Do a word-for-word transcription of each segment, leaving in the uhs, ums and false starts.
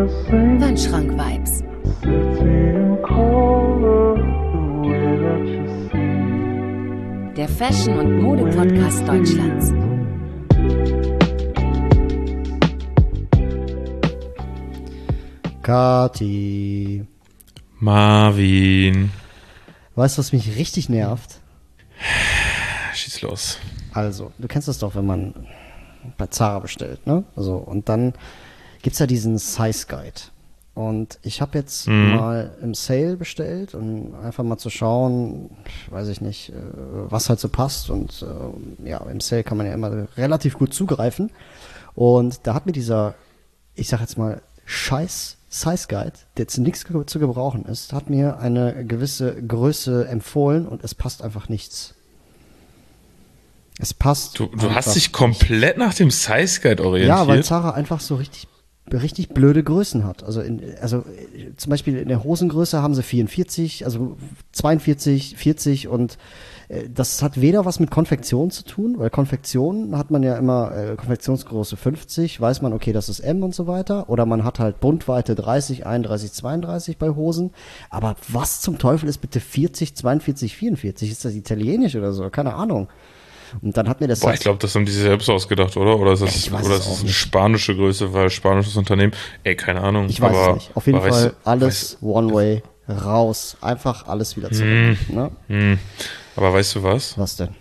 Wandschrank-Vibes. Der Fashion- und Mode-Podcast Deutschlands. Kati. Marvin. Weißt du, was mich richtig nervt? Schieß los. Also, du kennst das doch, wenn man bei Zara bestellt, ne? Also, und dann gibt's ja diesen Size Guide. Und ich habe jetzt mhm. mal im Sale bestellt, um einfach mal zu schauen, weiß ich nicht, was halt so passt. Und äh, ja, im Sale kann man ja immer relativ gut zugreifen. Und da hat mir dieser, ich sag jetzt mal, scheiß Size Guide, der zu nichts zu gebrauchen ist, hat mir eine gewisse Größe empfohlen und es passt einfach nichts. Es passt. Du, du hast dich komplett nach dem Size Guide orientiert? Ja, weil Zara einfach so richtig richtig blöde Größen hat. Also, in, also zum Beispiel in der Hosengröße haben sie vierundvierzig, also zweiundvierzig, vierzig und äh, das hat weder was mit Konfektion zu tun, weil Konfektion hat man ja immer äh, Konfektionsgröße fünfzig, weiß man, okay, das ist M und so weiter. Oder man hat halt Bundweite dreißig, einunddreißig, zweiunddreißig bei Hosen. Aber was zum Teufel ist bitte vierzig, zweiundvierzig, vierundvierzig? Ist das italienisch oder so? Keine Ahnung. Und dann hat mir das. Boah, ich glaube, das haben die sich selbst ausgedacht, oder? Oder ist das, oder ist das eine spanische Größe, weil spanisches Unternehmen? Ey, keine Ahnung. Ich weiß aber, es nicht. Auf jeden Fall weißt, alles weißt, One-Way raus. Einfach alles wieder zurück. Hm, ne? hm. Aber weißt du was? Was denn?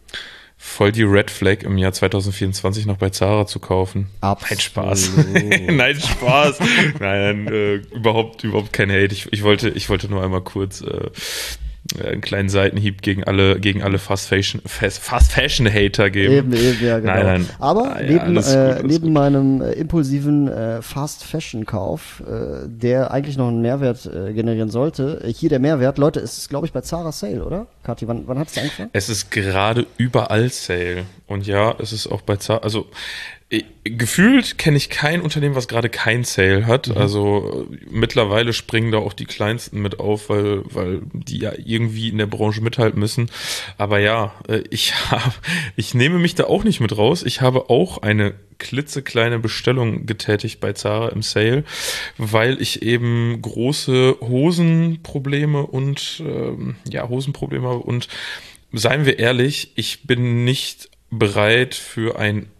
Voll die Red Flag im Jahr zwanzig vierundzwanzig noch bei Zara zu kaufen. Absolut. Nein, Spaß. Nein, Spaß. Nein, äh, überhaupt, überhaupt kein Hate. Ich, ich wollte, ich wollte nur einmal kurz äh, einen kleinen Seitenhieb gegen alle, gegen alle Fast Fashion, Fast, Fast Fashion Hater geben. Eben, eben, ja, genau. Nein, nein. Aber ah, ja, neben, gut, äh, neben meinem äh, impulsiven äh, Fast Fashion Kauf, äh, der eigentlich noch einen Mehrwert äh, generieren sollte, äh, hier der Mehrwert, Leute, es ist, glaube ich, bei Zara Sale, oder? Kathi, wann, wann hat es angefangen? Es ist gerade überall Sale. Und ja, es ist auch bei Zara, also ich, gefühlt kenne ich kein Unternehmen, was gerade kein Sale hat. Mhm. Also mittlerweile springen da auch die Kleinsten mit auf, weil, weil die ja irgendwie in der Branche mithalten müssen. Aber ja, ich habe, ich nehme mich da auch nicht mit raus. Ich habe auch eine klitzekleine Bestellung getätigt bei Zara im Sale, weil ich eben große Hosenprobleme und ähm, ja, Hosenprobleme habe. Und seien wir ehrlich, ich bin nicht bereit für ein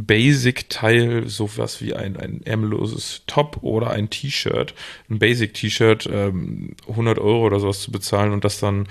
Basic-Teil, sowas wie ein, ein ärmelloses Top oder ein T-Shirt, ein Basic-T-Shirt, ähm, hundert Euro oder sowas zu bezahlen und das dann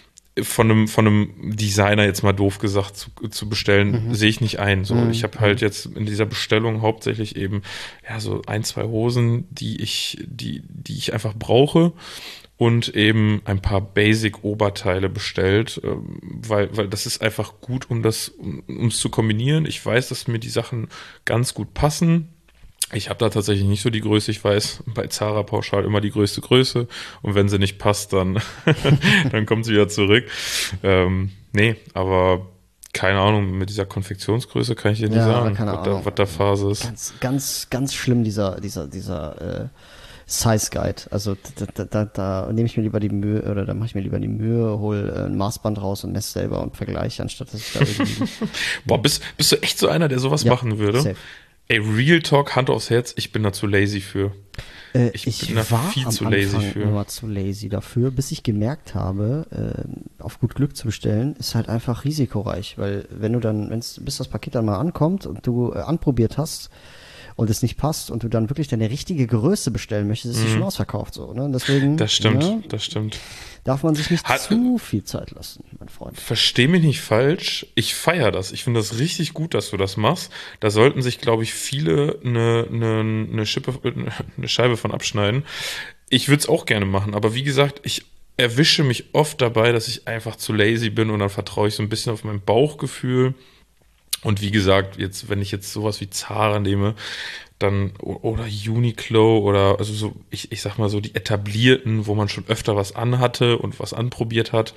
von einem, von einem Designer jetzt mal doof gesagt zu, zu bestellen, mhm. sehe ich nicht ein. So, mhm. ich habe halt jetzt in dieser Bestellung hauptsächlich eben ja so ein, zwei Hosen, die ich, die, die ich einfach brauche. Und eben ein paar Basic-Oberteile bestellt, weil, weil das ist einfach gut, um das, um es zu kombinieren. Ich weiß, dass mir die Sachen ganz gut passen. Ich habe da tatsächlich nicht so die Größe. Ich weiß bei Zara pauschal immer die größte Größe. Und wenn sie nicht passt, dann, dann kommt sie wieder zurück. Ähm, nee, aber keine Ahnung, mit dieser Konfektionsgröße kann ich dir nicht ja, sagen, keine was, Ahnung. Da, was da Phase ist. Ganz, ganz, ganz schlimm, dieser, dieser, dieser, äh, Size Guide, also da, da, da, da nehme ich mir lieber die Mühe, oder da mache ich mir lieber die Mühe, hole äh, ein Maßband raus und messe selber und vergleiche, anstatt dass ich da irgendwie... Boah, bist, bist du echt so einer, der sowas ja, machen würde? Safe. Ey, Real Talk, Hand aufs Herz, ich bin da zu lazy für. Äh, ich, ich bin da war viel am zu Anfang lazy für. immer zu lazy dafür, bis ich gemerkt habe, äh, auf gut Glück zu bestellen, ist halt einfach risikoreich, weil wenn du dann, wenn's, bis das Paket dann mal ankommt und du äh, anprobiert hast, und es nicht passt und du dann wirklich deine richtige Größe bestellen möchtest, ist sie mm. schon ausverkauft so, ne? Deswegen, das stimmt, ja, das stimmt. Darf man sich nicht Hat, zu viel Zeit lassen, mein Freund. Versteh mich nicht falsch, ich feiere das. Ich finde das richtig gut, dass du das machst. Da sollten sich, glaube ich, viele eine, eine, eine, Schippe, eine Scheibe von abschneiden. Ich würde es auch gerne machen, aber wie gesagt, ich erwische mich oft dabei, dass ich einfach zu lazy bin und dann vertraue ich so ein bisschen auf mein Bauchgefühl. Und wie gesagt, jetzt, wenn ich jetzt sowas wie Zara nehme, dann, oder Uniqlo oder, also so, ich, ich sag mal so, die etablierten, wo man schon öfter was anhatte und was anprobiert hat,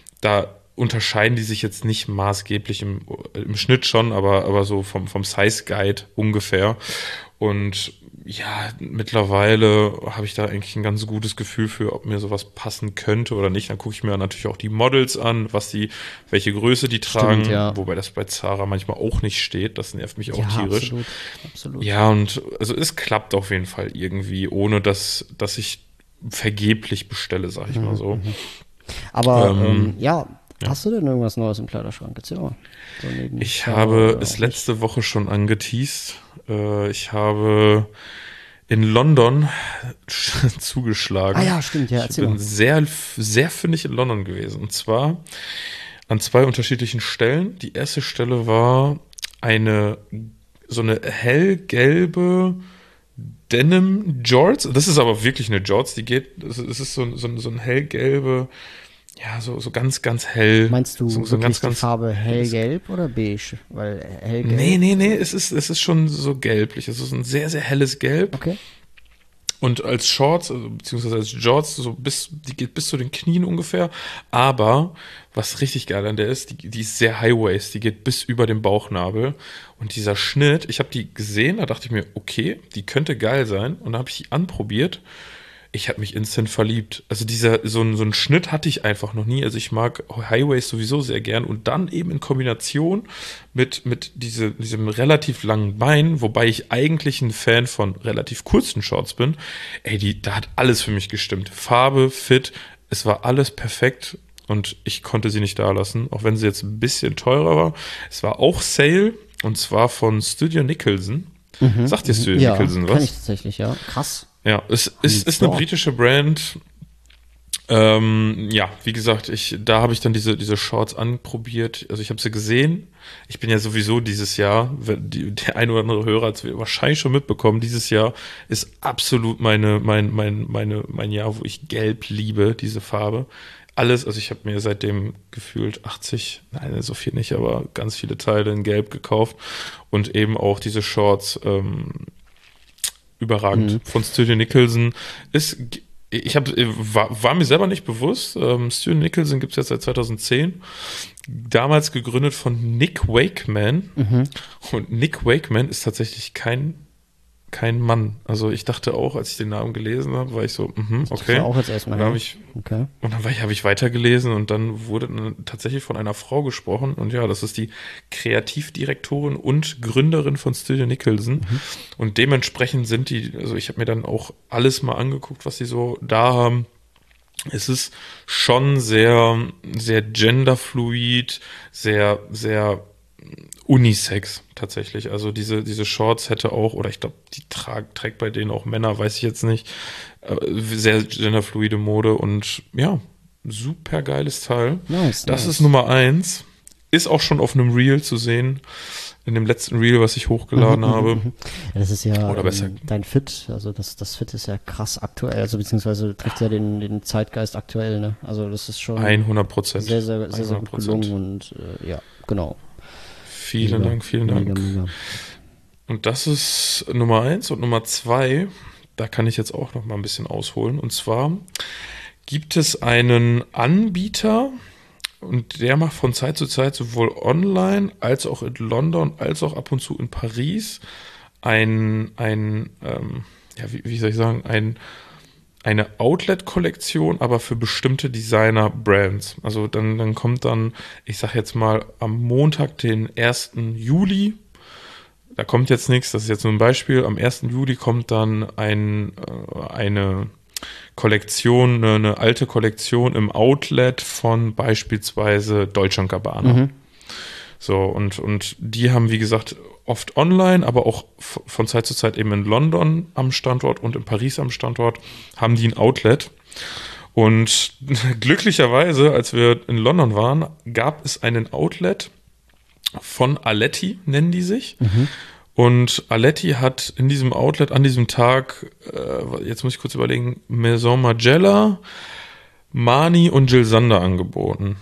da unterscheiden die sich jetzt nicht maßgeblich im, im Schnitt schon, aber, aber so vom, vom Size Guide ungefähr. Und ja, mittlerweile habe ich da eigentlich ein ganz gutes Gefühl für, ob mir sowas passen könnte oder nicht. Dann gucke ich mir natürlich auch die Models an, was die, welche Größe die tragen, Stimmt, ja. wobei das bei Zara manchmal auch nicht steht. Das nervt mich auch Ja, tierisch. absolut, absolut. Ja, und also es klappt auf jeden Fall irgendwie, ohne dass, dass ich vergeblich bestelle, sag ich mal so. Aber Ähm, ähm, ja, ja. hast du denn irgendwas Neues im Kleiderschrank? Erzähl mal. So neben Ich Zara habe oder es auch letzte Woche schon angeteast. Äh, ich habe in London zugeschlagen. Ah ja, stimmt, ja, Ich erzähl bin mal. sehr, sehr fündig in London gewesen. Und zwar an zwei unterschiedlichen Stellen. Die erste Stelle war eine so eine hellgelbe Denim Jorts. Das ist aber wirklich eine Jorts, die geht, es ist so, so, so ein hellgelbe, ja, so, so ganz, ganz hell. Meinst du so, so wirklich ganz, die ganz Farbe helles- hellgelb oder beige? Weil hellgelb. Nee, nee, nee, es ist, es ist schon so gelblich. Es ist ein sehr, sehr helles Gelb. Okay. Und als Shorts, also, beziehungsweise als Jorts, so bis, die geht bis zu den Knien ungefähr. Aber was richtig geil an der ist, die, die ist sehr High-Waist, die geht bis über den Bauchnabel. Und dieser Schnitt, ich habe die gesehen, da dachte ich mir, okay, die könnte geil sein. Und dann habe ich die anprobiert. Ich habe mich instant verliebt. Also dieser, so, ein- so einen Schnitt hatte ich einfach noch nie. Also ich mag Highways sowieso sehr gern. Und dann eben in Kombination mit, mit diese, diesem relativ langen Bein, wobei ich eigentlich ein Fan von relativ kurzen Shorts bin. Ey, die, da hat alles für mich gestimmt. Farbe, Fit, es war alles perfekt. Und ich konnte sie nicht da lassen, auch wenn sie jetzt ein bisschen teurer war. Es war auch Sale, und zwar von Studio Nicholson. Sagt dir Studio Ja, Nicholson kann was? ich tatsächlich, ja. Krass. Ja, es ist, ist eine Dort. britische Brand. Ähm, ja, wie gesagt, ich, da habe ich dann diese, diese Shorts anprobiert. Also ich habe sie gesehen. Ich bin ja sowieso dieses Jahr, wenn die, der ein oder andere Hörer hat es wahrscheinlich schon mitbekommen, dieses Jahr ist absolut meine, mein, mein, meine, mein Jahr, wo ich Gelb liebe, diese Farbe. Alles, also ich habe mir seitdem gefühlt achtzig, nein, so viel nicht, aber ganz viele Teile in Gelb gekauft und eben auch diese Shorts, ähm, überragend. Von Studio Nicholson ist, ich habe, war, war mir selber nicht bewusst, ähm, Studio Nicholson gibt es jetzt seit zweitausendzehn, damals gegründet von Nick Wakeman, und Nick Wakeman ist tatsächlich kein kein Mann. Also ich dachte auch, als ich den Namen gelesen habe, war ich so, mhm, okay. war auch jetzt erstmal, Und dann ja. habe ich, Okay. und dann war ich, habe ich weitergelesen und dann wurde dann tatsächlich von einer Frau gesprochen. Und ja, das ist die Kreativdirektorin und Gründerin von Studio Nicholson. Und dementsprechend sind die, also ich habe mir dann auch alles mal angeguckt, was sie so da haben. Es ist schon sehr, sehr genderfluid, sehr, sehr Unisex tatsächlich. Also diese, diese Shorts hätte auch, oder ich glaube, die trag, trägt bei denen auch Männer, weiß ich jetzt nicht. Äh, Sehr genderfluide Mode und ja, super geiles Teil. Nice, Das nice. ist Nummer eins. Ist auch schon auf einem Reel zu sehen. In dem letzten Reel, was ich hochgeladen habe. Ja, das ist ja Oder besser- ähm, dein Fit, also das, das Fit ist ja krass aktuell, also beziehungsweise trifft ja den, den Zeitgeist aktuell, ne? Also das ist schon hundert Prozent. sehr, sehr, sehr, sehr gut gelungen und äh, ja, genau. Vielen Mega, Dank, vielen Dank. Mega, mega. Und das ist Nummer eins. Und Nummer zwei, da kann ich jetzt auch noch mal ein bisschen ausholen. Und zwar gibt es einen Anbieter, und der macht von Zeit zu Zeit sowohl online als auch in London als auch ab und zu in Paris ein, ein ähm, ja, wie, wie soll ich sagen, ein eine Outlet-Kollektion, aber für bestimmte Designer-Brands. Also dann, dann kommt dann, ich sag jetzt mal, am Montag, den ersten Juli, da kommt jetzt nichts, das ist jetzt nur ein Beispiel, am ersten Juli kommt dann ein, äh, eine Kollektion, eine, eine alte Kollektion im Outlet von beispielsweise Dolce und Gabbana. So, und, und die haben, wie gesagt, oft online, aber auch f- von Zeit zu Zeit eben in London am Standort und in Paris am Standort, haben die ein Outlet. Und glücklicherweise, als wir in London waren, gab es einen Outlet von Aletti, nennen die sich. Und Aletti hat in diesem Outlet an diesem Tag, äh, jetzt muss ich kurz überlegen, Maison Margiela, Marni und Jil Sander angeboten.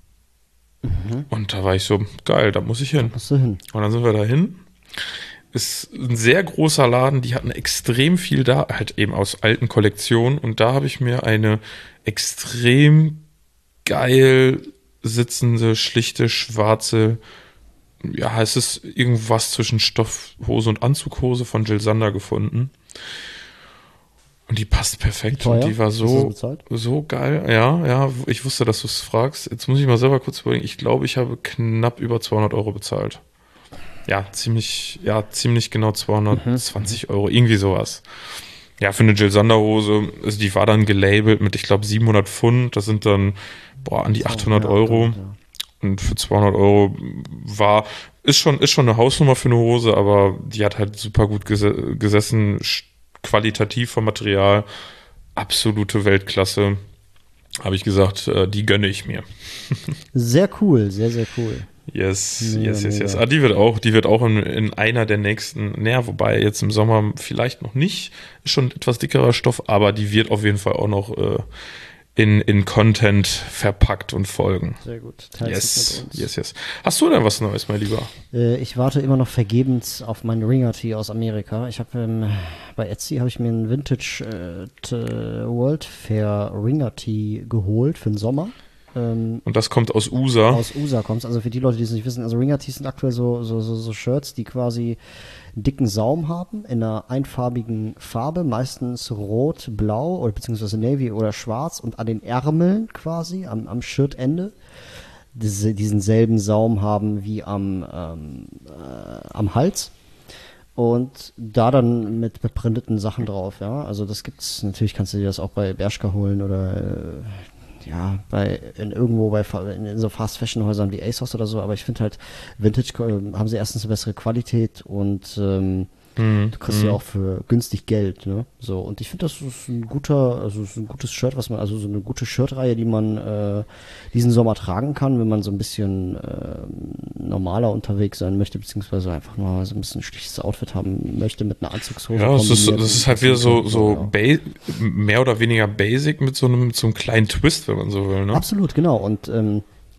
Und da war ich so, geil, da muss ich hin. Musst du hin. Und dann sind wir dahin. Ist ein sehr großer Laden, die hatten extrem viel da, halt eben aus alten Kollektionen. Und da habe ich mir eine extrem geil sitzende, schlichte, schwarze ja, heißt es irgendwas zwischen Stoffhose und Anzughose von Jill Sander gefunden. Und die passt perfekt und die war so, so geil. Ja, ja, ich wusste, dass du es fragst. Jetzt muss ich mal selber kurz überlegen. Ich glaube, ich habe knapp über zweihundert Euro bezahlt. Ja, ziemlich, ja, ziemlich genau zweihundertzwanzig mhm. Euro, irgendwie sowas. Ja, für eine Jill Sander Hose, also die war dann gelabelt mit, ich glaube, siebenhundert Pfund. Das sind dann, boah, an die achthundert Euro. Und für zweihundert Euro war, ist schon, ist schon eine Hausnummer für eine Hose, aber die hat halt super gut ges- gesessen, qualitativ vom Material, absolute Weltklasse. Habe ich gesagt, die gönne ich mir. Sehr cool, sehr, sehr cool. Yes, mega, yes, yes, yes. Ah, die wird auch, die wird auch in, in einer der nächsten, naja, wobei jetzt im Sommer vielleicht noch nicht, ist schon etwas dickerer Stoff, aber die wird auf jeden Fall auch noch äh, in, in Content verpackt und folgen. Sehr gut. Yes, mit uns. yes, yes. Hast du denn was Neues, mein Lieber? Äh, ich warte immer noch vergebens auf meinen Ringer-Tee aus Amerika. Ich habe ähm, bei Etsy habe ich mir einen Vintage äh, World Fair Ringer-Tee geholt für den Sommer. Ähm, und das kommt aus U S A? Aus U S A kommt es. Also für die Leute, die es nicht wissen, also Ringer-Tees sind aktuell so, so, so, so Shirts, die quasi einen dicken Saum haben, in einer einfarbigen Farbe, meistens rot, blau oder beziehungsweise navy oder schwarz und an den Ärmeln quasi, am, am Shirtende, diese, diesen selben Saum haben wie am, ähm, äh, am Hals. Und da dann mit beprinteten Sachen drauf, ja. Also das gibt's, natürlich kannst du dir das auch bei Bershka holen oder äh, ja, bei in irgendwo bei in, in so Fast-Fashion-Häusern wie ASOS oder so, aber ich finde halt, Vintage äh, haben sie erstens eine bessere Qualität und ähm, mm, du kriegst mm. ja auch für günstig Geld, ne? So, und ich finde, das ist ein guter, also ist ein gutes Shirt, was man, also so eine gute Shirtreihe, die man äh, diesen Sommer tragen kann, wenn man so ein bisschen äh, normaler unterwegs sein möchte, beziehungsweise einfach mal so ein bisschen ein schlichtes Outfit haben möchte mit einer Anzugshose. Ja, das ist, das ist halt wieder so, so ba- mehr oder weniger basic mit so einem, so einem kleinen Twist, wenn man so will, ne? Absolut, genau. Und ähm,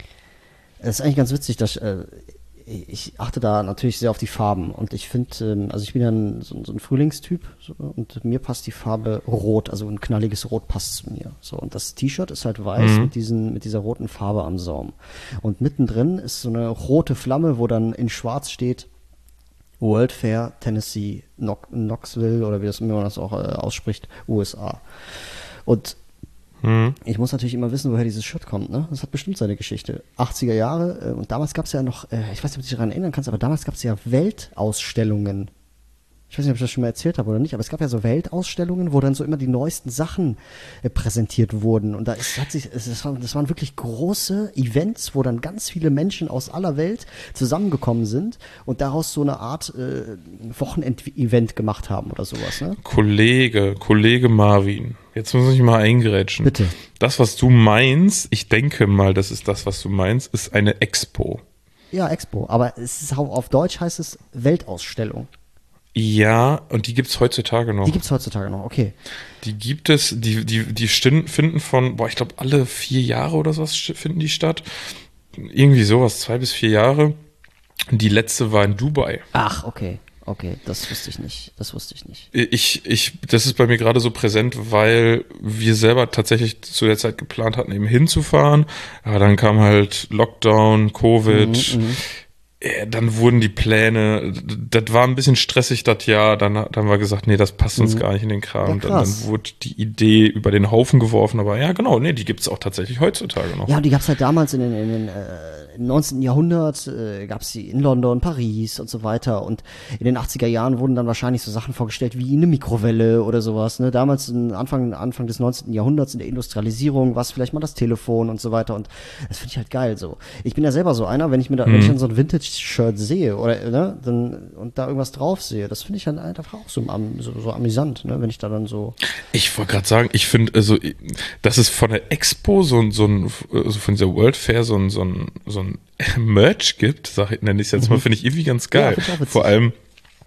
es ist eigentlich ganz witzig, dass äh, ich achte da natürlich sehr auf die Farben und ich finde, ähm, also ich bin ja ein, so, so ein Frühlingstyp so, und mir passt die Farbe Rot, also ein knalliges Rot passt zu mir. So, und das T-Shirt ist halt weiß mhm. mit diesen, mit dieser roten Farbe am Saum. Und mittendrin ist so eine rote Flamme, wo dann in Schwarz steht World Fair Tennessee Knox- Knoxville oder wie das immer man das auch äh, ausspricht, U S A. Und ich muss natürlich immer wissen, woher dieses Shirt kommt, ne? Das hat bestimmt seine Geschichte. achtziger Jahre, äh, und damals gab es ja noch, äh, ich weiß nicht, ob du dich daran erinnern kannst, aber damals gab es ja Weltausstellungen. Ich weiß nicht, ob ich das schon mal erzählt habe oder nicht, aber es gab ja so Weltausstellungen, wo dann so immer die neuesten Sachen äh, präsentiert wurden. Und da ist, hat sich, es, das, waren, das waren wirklich große Events, wo dann ganz viele Menschen aus aller Welt zusammengekommen sind und daraus so eine Art äh, Wochenend-Event gemacht haben oder sowas, ne? Kollege, Kollege Marvin, jetzt muss ich mal eingrätschen. Bitte. Das, was du meinst, ich denke mal, das ist das, was du meinst, ist eine Expo. Ja, Expo, aber es ist, auf Deutsch heißt es Weltausstellung. Ja, und die gibt's heutzutage noch. Die gibt's heutzutage noch, okay. Die gibt es, die, die, die finden von, boah, ich glaube, alle vier Jahre oder sowas finden die statt. Irgendwie sowas, zwei bis vier Jahre. Die letzte war in Dubai. Ach, okay. Okay, das wusste ich nicht. Das wusste ich nicht. Ich, ich, das ist bei mir gerade so präsent, weil wir selber tatsächlich zu der Zeit geplant hatten, eben hinzufahren. Aber dann kam halt Lockdown, Covid. Mhm, dann wurden die Pläne, das war ein bisschen stressig das Jahr, dann, dann haben wir gesagt, nee, das passt uns mhm. gar nicht in den Kram. Ja, dann, dann wurde die Idee über den Haufen geworfen, aber ja, genau, nee, die gibt es auch tatsächlich heutzutage noch. Ja, und die gab es halt damals in den, in den äh, im neunzehnten Jahrhundert, äh, gab es die in London, Paris und so weiter und in den achtziger Jahren wurden dann wahrscheinlich so Sachen vorgestellt wie eine Mikrowelle oder sowas, ne? Damals, Anfang, Anfang des neunzehnten Jahrhunderts in der Industrialisierung, war es vielleicht mal das Telefon und so weiter und das finde ich halt geil so. Ich bin ja selber so einer, wenn ich mir da, mhm. wenn ich dann so ein Vintage-Shirt sehe oder, ne, dann, und da irgendwas drauf sehe, das finde ich dann einfach auch so, so, so amüsant, ne, wenn ich da dann so. Ich wollte gerade sagen, ich finde, also, dass es von der Expo so, so ein, also von dieser World Fair so ein, so ein, so ein Merch gibt, sag ich, nenne ich es jetzt mhm. mal, finde ich irgendwie ganz geil. Ja, vor allem,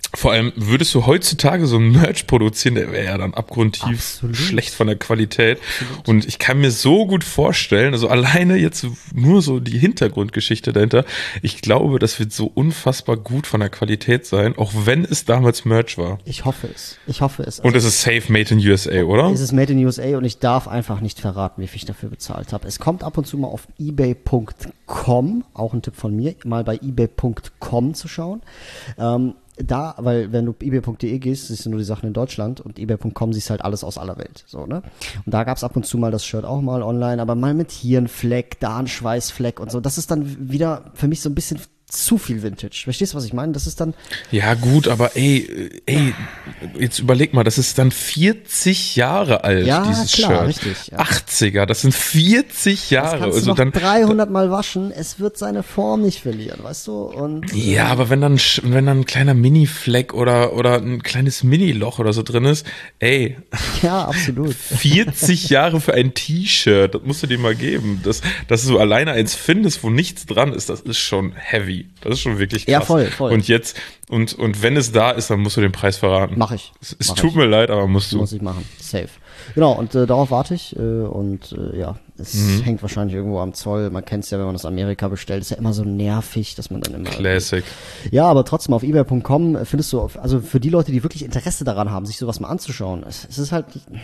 Vor allem würdest du heutzutage so ein Merch produzieren, der wäre ja dann abgrundtief Absolut. schlecht von der Qualität. Absolut. Und ich kann mir so gut vorstellen, also alleine jetzt nur so die Hintergrundgeschichte dahinter, ich glaube, das wird so unfassbar gut von der Qualität sein, auch wenn es damals Merch war. Ich hoffe es. Ich hoffe es. Und es ist safe made in U S A, oder? Es ist made in U S A und ich darf einfach nicht verraten, wie viel ich dafür bezahlt habe. Es kommt ab und zu mal auf ebay punkt com, auch ein Tipp von mir, mal bei ebay punkt com zu schauen. Ähm, Da, weil wenn du ebay punkt de gehst, siehst du nur die Sachen in Deutschland und ebay punkt com siehst halt alles aus aller Welt. So, ne? Und da gab's ab und zu mal das Shirt auch mal online, aber mal mit hier ein Fleck, da ein Schweißfleck und so. Das ist dann wieder für mich so ein bisschen zu viel Vintage. Verstehst du, was ich meine? Das ist dann... Ja gut, aber ey, ey, jetzt überleg mal, das ist dann vierzig Jahre alt, Ja, dieses klar, Shirt. richtig, ja. achtziger, das sind vierzig Das Jahre. kannst du Also noch dann dreihundert Mal waschen, es wird seine Form nicht verlieren, weißt du? Und Ja, aber wenn dann, sch- wenn dann ein kleiner Mini-Fleck oder, oder ein kleines Mini-Loch oder so drin ist, ey, ja, absolut. vierzig Jahre für ein T-Shirt, das musst du dir mal geben. Das, dass du alleine eins findest, wo nichts dran ist, das ist schon heavy. Das ist schon wirklich krass. Ja, voll, voll. Und jetzt, und, und wenn es da ist, dann musst du den Preis verraten. Mach ich. Es, es Mach tut ich. mir leid, aber musst du. Muss ich machen. Safe. Genau, und äh, darauf warte ich. Äh, und äh, ja, es Mhm. hängt wahrscheinlich irgendwo am Zoll. Man kennt es ja, wenn man das Amerika bestellt. Ist ja immer so nervig, dass man dann immer... Classic. Ja, aber trotzdem, auf ebay punkt com findest du, auf, also für die Leute, die wirklich Interesse daran haben, sich sowas mal anzuschauen, es, es ist halt...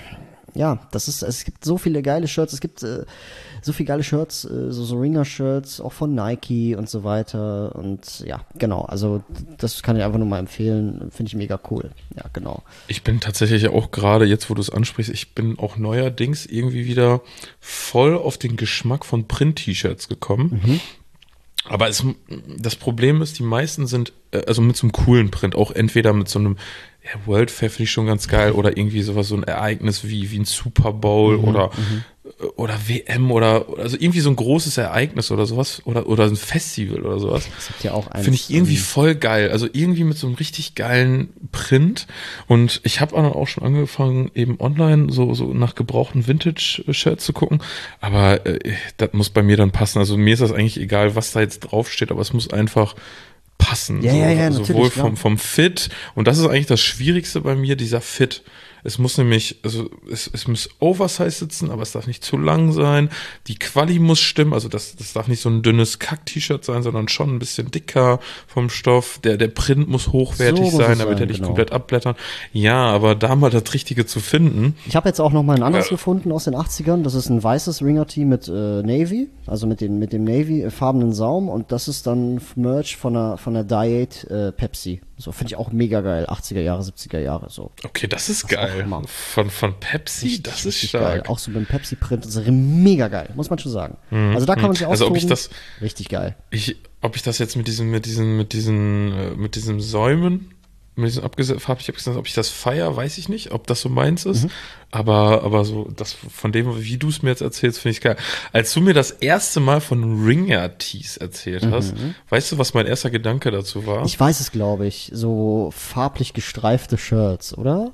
Ja, das ist, es gibt so viele geile Shirts, es gibt äh, so viele geile Shirts, äh, so, so Ringer-Shirts, auch von Nike und so weiter und ja, genau, also das kann ich einfach nur mal empfehlen, finde ich mega cool, ja, genau. Ich bin tatsächlich auch gerade, jetzt wo du es ansprichst, ich bin auch neuerdings irgendwie wieder voll auf den Geschmack von Print-T-Shirts gekommen. Mhm. Aber es, das Problem ist, die meisten sind, äh, also mit so einem coolen Print, auch entweder mit so einem, ja, World Fair finde ich schon ganz geil, oder irgendwie sowas, so ein Ereignis wie, wie ein Super Bowl Mhm, oder, oder W M oder, also irgendwie so ein großes Ereignis oder sowas, oder, oder ein Festival oder sowas. Es gibt ja auch eins, Finde ich irgendwie ähm, voll geil. Also irgendwie mit so einem richtig geilen Print. Und ich habe auch schon angefangen, eben online so, so nach gebrauchten Vintage-Shirts zu gucken. Aber äh, das muss bei mir dann passen. Also mir ist das eigentlich egal, was da jetzt draufsteht, aber es muss einfach passen. Ja, so, ja, ja, sowohl natürlich, vom, klar. vom Fit. Und das ist eigentlich das Schwierigste bei mir, dieser Fit. Es muss nämlich, also es, es muss Oversize sitzen, aber es darf nicht zu lang sein. Die Quali muss stimmen, also das, das darf nicht so ein dünnes Kack-T-Shirt sein, sondern schon ein bisschen dicker vom Stoff. Der, der Print muss hochwertig So muss sein, es damit sein, er nicht genau. komplett abblättern. Ja, aber da mal das Richtige zu finden. Ich habe jetzt auch noch mal ein anderes Ja. gefunden aus den achtzigern. Das ist ein weißes Ringer-Tee mit äh, Navy, also mit, den, mit dem Navy-farbenen Saum. Und das ist dann Merch von der, von der Diet äh, Pepsi. So, finde ich auch mega geil. achtziger Jahre, siebziger Jahre, so. Okay, das ist Das ist geil. auch Hammer. Von, von Pepsi, das ist richtig stark. geil. Auch so beim Pepsi-Print. Das ist mega geil, muss man schon sagen. Also da kann man sich Also ob austoben. ich das- Richtig geil. Ich, ob ich das jetzt mit diesen, mit diesen, mit diesen, äh, mit diesen Säumen, mit diesen abges- farblich abgesetzten, ob ich das feier, weiß ich nicht, ob das so meins ist. Aber, aber so, das, von dem, wie du es mir jetzt erzählst, finde ich geil. Als du mir das erste Mal von Ringer-Tees erzählt hast, weißt du, was mein erster Gedanke dazu war? Ich weiß es, glaube ich. So farblich gestreifte Shirts, oder?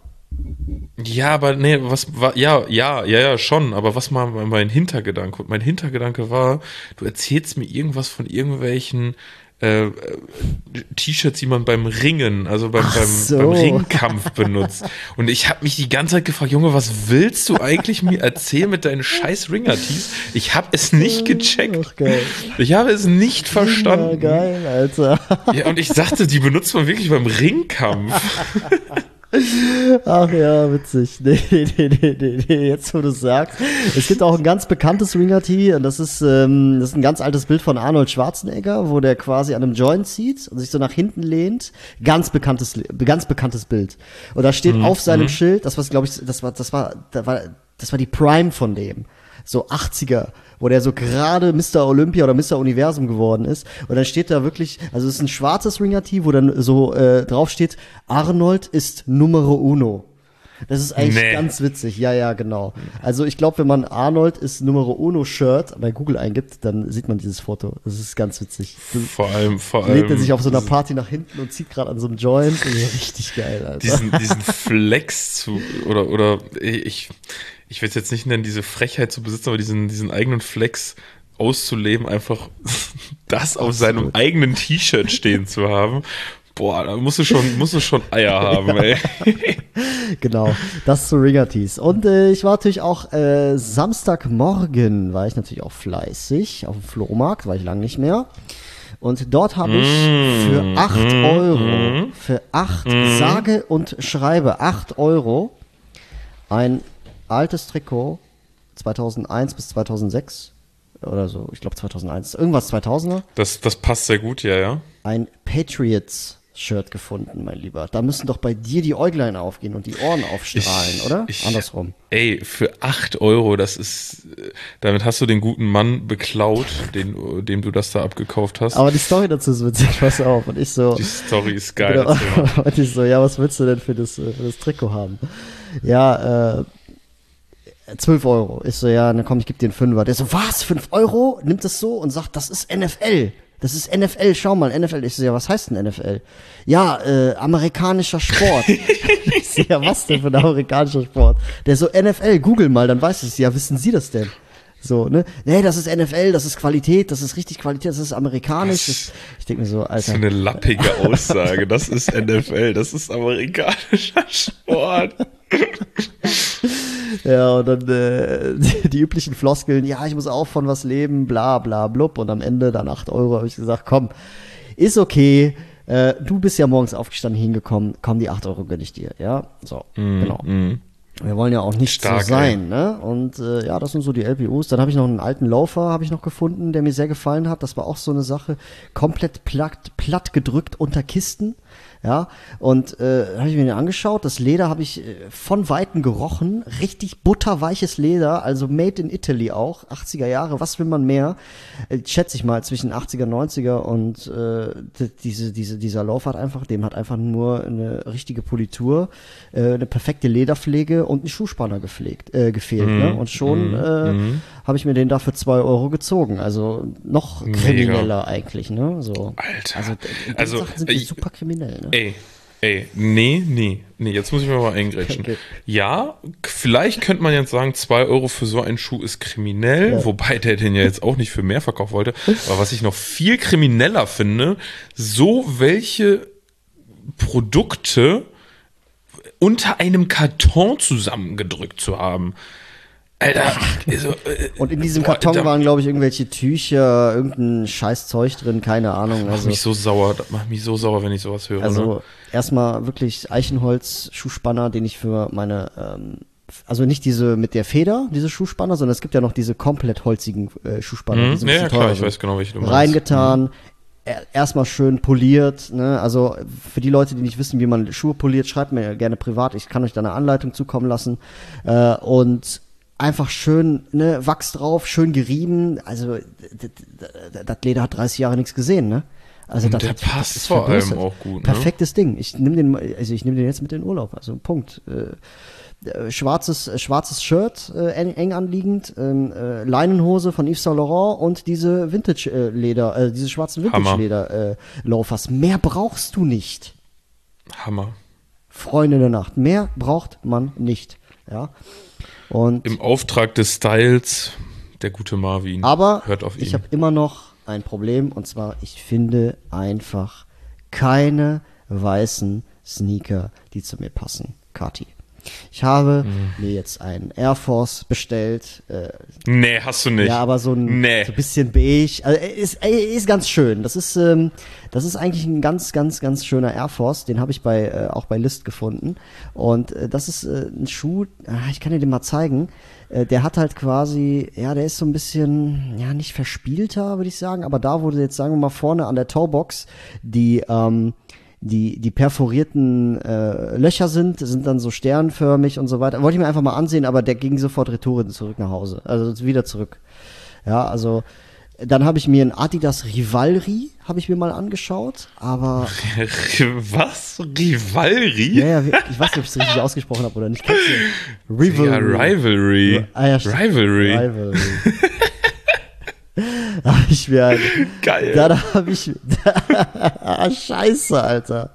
Ja, aber nee, was war, ja, ja, ja, ja, schon, aber was war mein Hintergedanke? Und mein Hintergedanke war, du erzählst mir irgendwas von irgendwelchen äh, äh, T-Shirts, die man beim Ringen, also beim, beim, so. beim Ringkampf benutzt. Und ich habe mich die ganze Zeit gefragt, Junge, was willst du eigentlich mir erzählen mit deinen scheiß Ringer-Tees? Ich habe es nicht gecheckt. Ach, geil. Ich habe es nicht Ja, verstanden. geil, Alter. Ja, und ich dachte, die benutzt man wirklich beim Ringkampf. Ach ja, witzig. Nee, nee, nee, nee, nee, nee, jetzt wo du es sagst. Es gibt auch ein ganz bekanntes Ringer-Tee und das ist, ähm, das ist ein ganz altes Bild von Arnold Schwarzenegger, wo der quasi an einem Joint zieht und sich so nach hinten lehnt. Ganz bekanntes, ganz bekanntes Bild. Und da steht auf seinem Schild, das war, glaube ich, das war, das war, das war, das war die Prime von dem. So achtziger, wo der so gerade Mister Olympia oder Mister Universum geworden ist. Und dann steht da wirklich, also es ist ein schwarzes Ringer-Tee, wo dann so äh, drauf steht, Arnold ist Numero Uno. Das ist eigentlich Nee. ganz witzig. Ja, ja, genau. Also ich glaube, wenn man Arnold ist Numero Uno Shirt bei Google eingibt, dann sieht man dieses Foto. Das ist ganz witzig. Vor allem, vor Dann allem. legt er sich auf so einer Party nach hinten und zieht gerade an so einem Joint. Das ist richtig geil, Alter. diesen, diesen Flex zu, oder, oder, ich, ich will es jetzt nicht nennen, diese Frechheit zu besitzen, aber diesen, diesen eigenen Flex auszuleben, einfach das auf seinem eigenen T-Shirt stehen zu haben. Boah, da musst du schon, musst du schon Eier haben, ey. Genau, das zu Ringerties. Und äh, ich war natürlich auch äh, Samstagmorgen, war ich natürlich auch fleißig auf dem Flohmarkt, war ich lange nicht mehr. Und dort habe ich Mm, für acht mm, Euro, mm. für acht, sage und schreibe acht Euro, ein altes Trikot zweitausendeins bis zweitausendsechs oder so, ich glaube zweitausendeins, irgendwas zweitausender, Das, das passt sehr gut, ja, ja. ein Patriots-Shirt gefunden, mein Lieber. Da müssen doch bei dir die Äuglein aufgehen und die Ohren aufstrahlen, Ich- oder? ich- Andersrum. Ey, für acht Euro, das ist, äh, damit hast du den guten Mann beklaut, den, dem du das da abgekauft hast. Aber die Story dazu ist witzig, pass auf. Und ich so, Die Story ist geil. genau, erzähl mal. und ich so, ja, was willst du denn für das, äh, für das Trikot haben? Ja, äh, zwölf Euro. Ich so, ja, dann komm, ich geb dir einen Fünfer. Der so, was, fünf Euro? Nimmt das so und sagt, das ist N F L. Das ist N F L, schau mal, N F L. Ich so, ja, was heißt denn N F L? Ja, äh, amerikanischer Sport. Ich so, ja, was denn für ein amerikanischer Sport? Der so, N F L, google mal, dann weißt du es. Ja, wissen Sie das denn? So, ne? Nee, das ist N F L, das ist Qualität, das ist richtig Qualität, das ist amerikanisch. Das, ich denke mir so, Das Alter. ist so eine lappige Aussage. Das ist N F L, das ist amerikanischer Sport. Ja, und dann äh, die, die üblichen Floskeln, ja, ich muss auch von was leben, bla bla blub. Und am Ende dann acht Euro habe ich gesagt, komm, ist okay, äh, du bist ja morgens aufgestanden, hingekommen, komm, die acht Euro gönn ich dir, ja, so, genau. Wir wollen ja auch nicht Stark, so sein, ne? Und äh, ja, das sind so die L P Us. Dann habe ich noch einen alten Laufer, habe ich noch gefunden, der mir sehr gefallen hat. Das war auch so eine Sache, komplett platt, platt gedrückt unter Kisten. Ja, und äh, habe ich mir den angeschaut. Das Leder habe ich äh, von Weitem gerochen. Richtig butterweiches Leder, also made in Italy auch. achtziger Jahre, was will man mehr? Äh, schätze ich mal, zwischen achtziger, neunziger und äh, d- diese, diese, dieser Lauf hat einfach, dem hat einfach nur eine richtige Politur, äh, eine perfekte Lederpflege und ein Schuhspanner gepflegt, äh, gefehlt. Mhm. Ne? Und schon Mhm. äh, Mhm. habe ich mir den da für zwei Euro gezogen. Also noch Mega. krimineller eigentlich, ne? So. Alter. Also, d- die Also, Sachen sind die ich- super kriminell, ne? Ey, ey, nee, nee, nee, jetzt muss ich mir mal eingrätschen. Okay. Ja, k- vielleicht könnte man jetzt sagen, zwei Euro für so einen Schuh ist kriminell, Ja. wobei der den ja jetzt auch nicht für mehr verkaufen wollte. Aber was ich noch viel krimineller finde, so welche Produkte unter einem Karton zusammengedrückt zu haben. Alter, also, äh, Und in diesem boah, Karton da- waren, glaube ich, irgendwelche Tücher, irgendein scheiß Zeug drin, keine Ahnung. macht Also, mich so sauer, das macht mich so sauer, wenn ich sowas höre. Ne? also erstmal wirklich Eichenholz-Schuhspanner, den ich für meine, ähm, also nicht diese mit der Feder, diese Schuhspanner, sondern es gibt ja noch diese komplett holzigen äh, Schuhspanner. Mhm. die so ein Ja, bisschen ja, klar, teurer ich sind. weiß genau, welche du meinst. Reingetan, er- erstmal schön poliert, ne? Also für die Leute, die nicht wissen, wie man Schuhe poliert, schreibt mir gerne privat, ich kann euch da eine Anleitung zukommen lassen. Äh, und einfach schön, ne, Wachs drauf, schön gerieben. Also d- d- d- das Leder hat dreißig Jahre nichts gesehen, ne? Also Und das der hat, passt das ist vor allem verdurstet. auch gut, ne? Perfektes Ding. Ich nehme den, also ich nehme den jetzt mit in den Urlaub. Also Punkt. Äh, äh, schwarzes, äh, schwarzes Shirt, äh, eng, eng anliegend, ähm, äh, Leinenhose von Yves Saint Laurent und diese Vintage-Leder, äh, diese schwarzen Hammer. Vintage-Leder-Laufers. Mehr brauchst du nicht. Hammer. Freunde der Nacht. Mehr braucht man nicht. Ja. Und Im Auftrag des Styles, der gute Marvin. Aber Hört auf ihn. ich habe immer noch ein Problem, und zwar, ich finde einfach keine weißen Sneaker, die zu mir passen. Kati. Ich habe Mhm. mir jetzt einen Air Force bestellt. Äh, Nee, hast du nicht. ja, aber so ein, Nee. so ein bisschen beige. Also er ist, er ist ganz schön. Das ist, ähm, das ist eigentlich ein ganz, ganz, ganz schöner Air Force. Den habe ich bei äh, auch bei List gefunden. Und äh, das ist äh, ein Schuh. Ah, ich kann dir den mal zeigen. Äh, der hat halt quasi, ja, der ist so ein bisschen, ja, nicht verspielter, würde ich sagen. Aber da, wo du jetzt, sagen wir mal, vorne an der Toebox die ähm, die, die perforierten äh, Löcher sind, sind dann so sternförmig und so weiter. Wollte ich mir einfach mal ansehen, aber der ging sofort retour zurück nach Hause. Also wieder zurück. Ja, also dann habe ich mir ein Adidas Rivalry, habe ich mir mal angeschaut, aber Was? Rivalry? ja, ja, ich weiß nicht, ob ich es richtig ausgesprochen habe oder nicht. Kennst du? Ja, Rivalry. Ah, ja, stimmt. Rivalry. Rivalry. Da habe ich mir ein, Geil. da habe ich ah, Scheiße, Alter.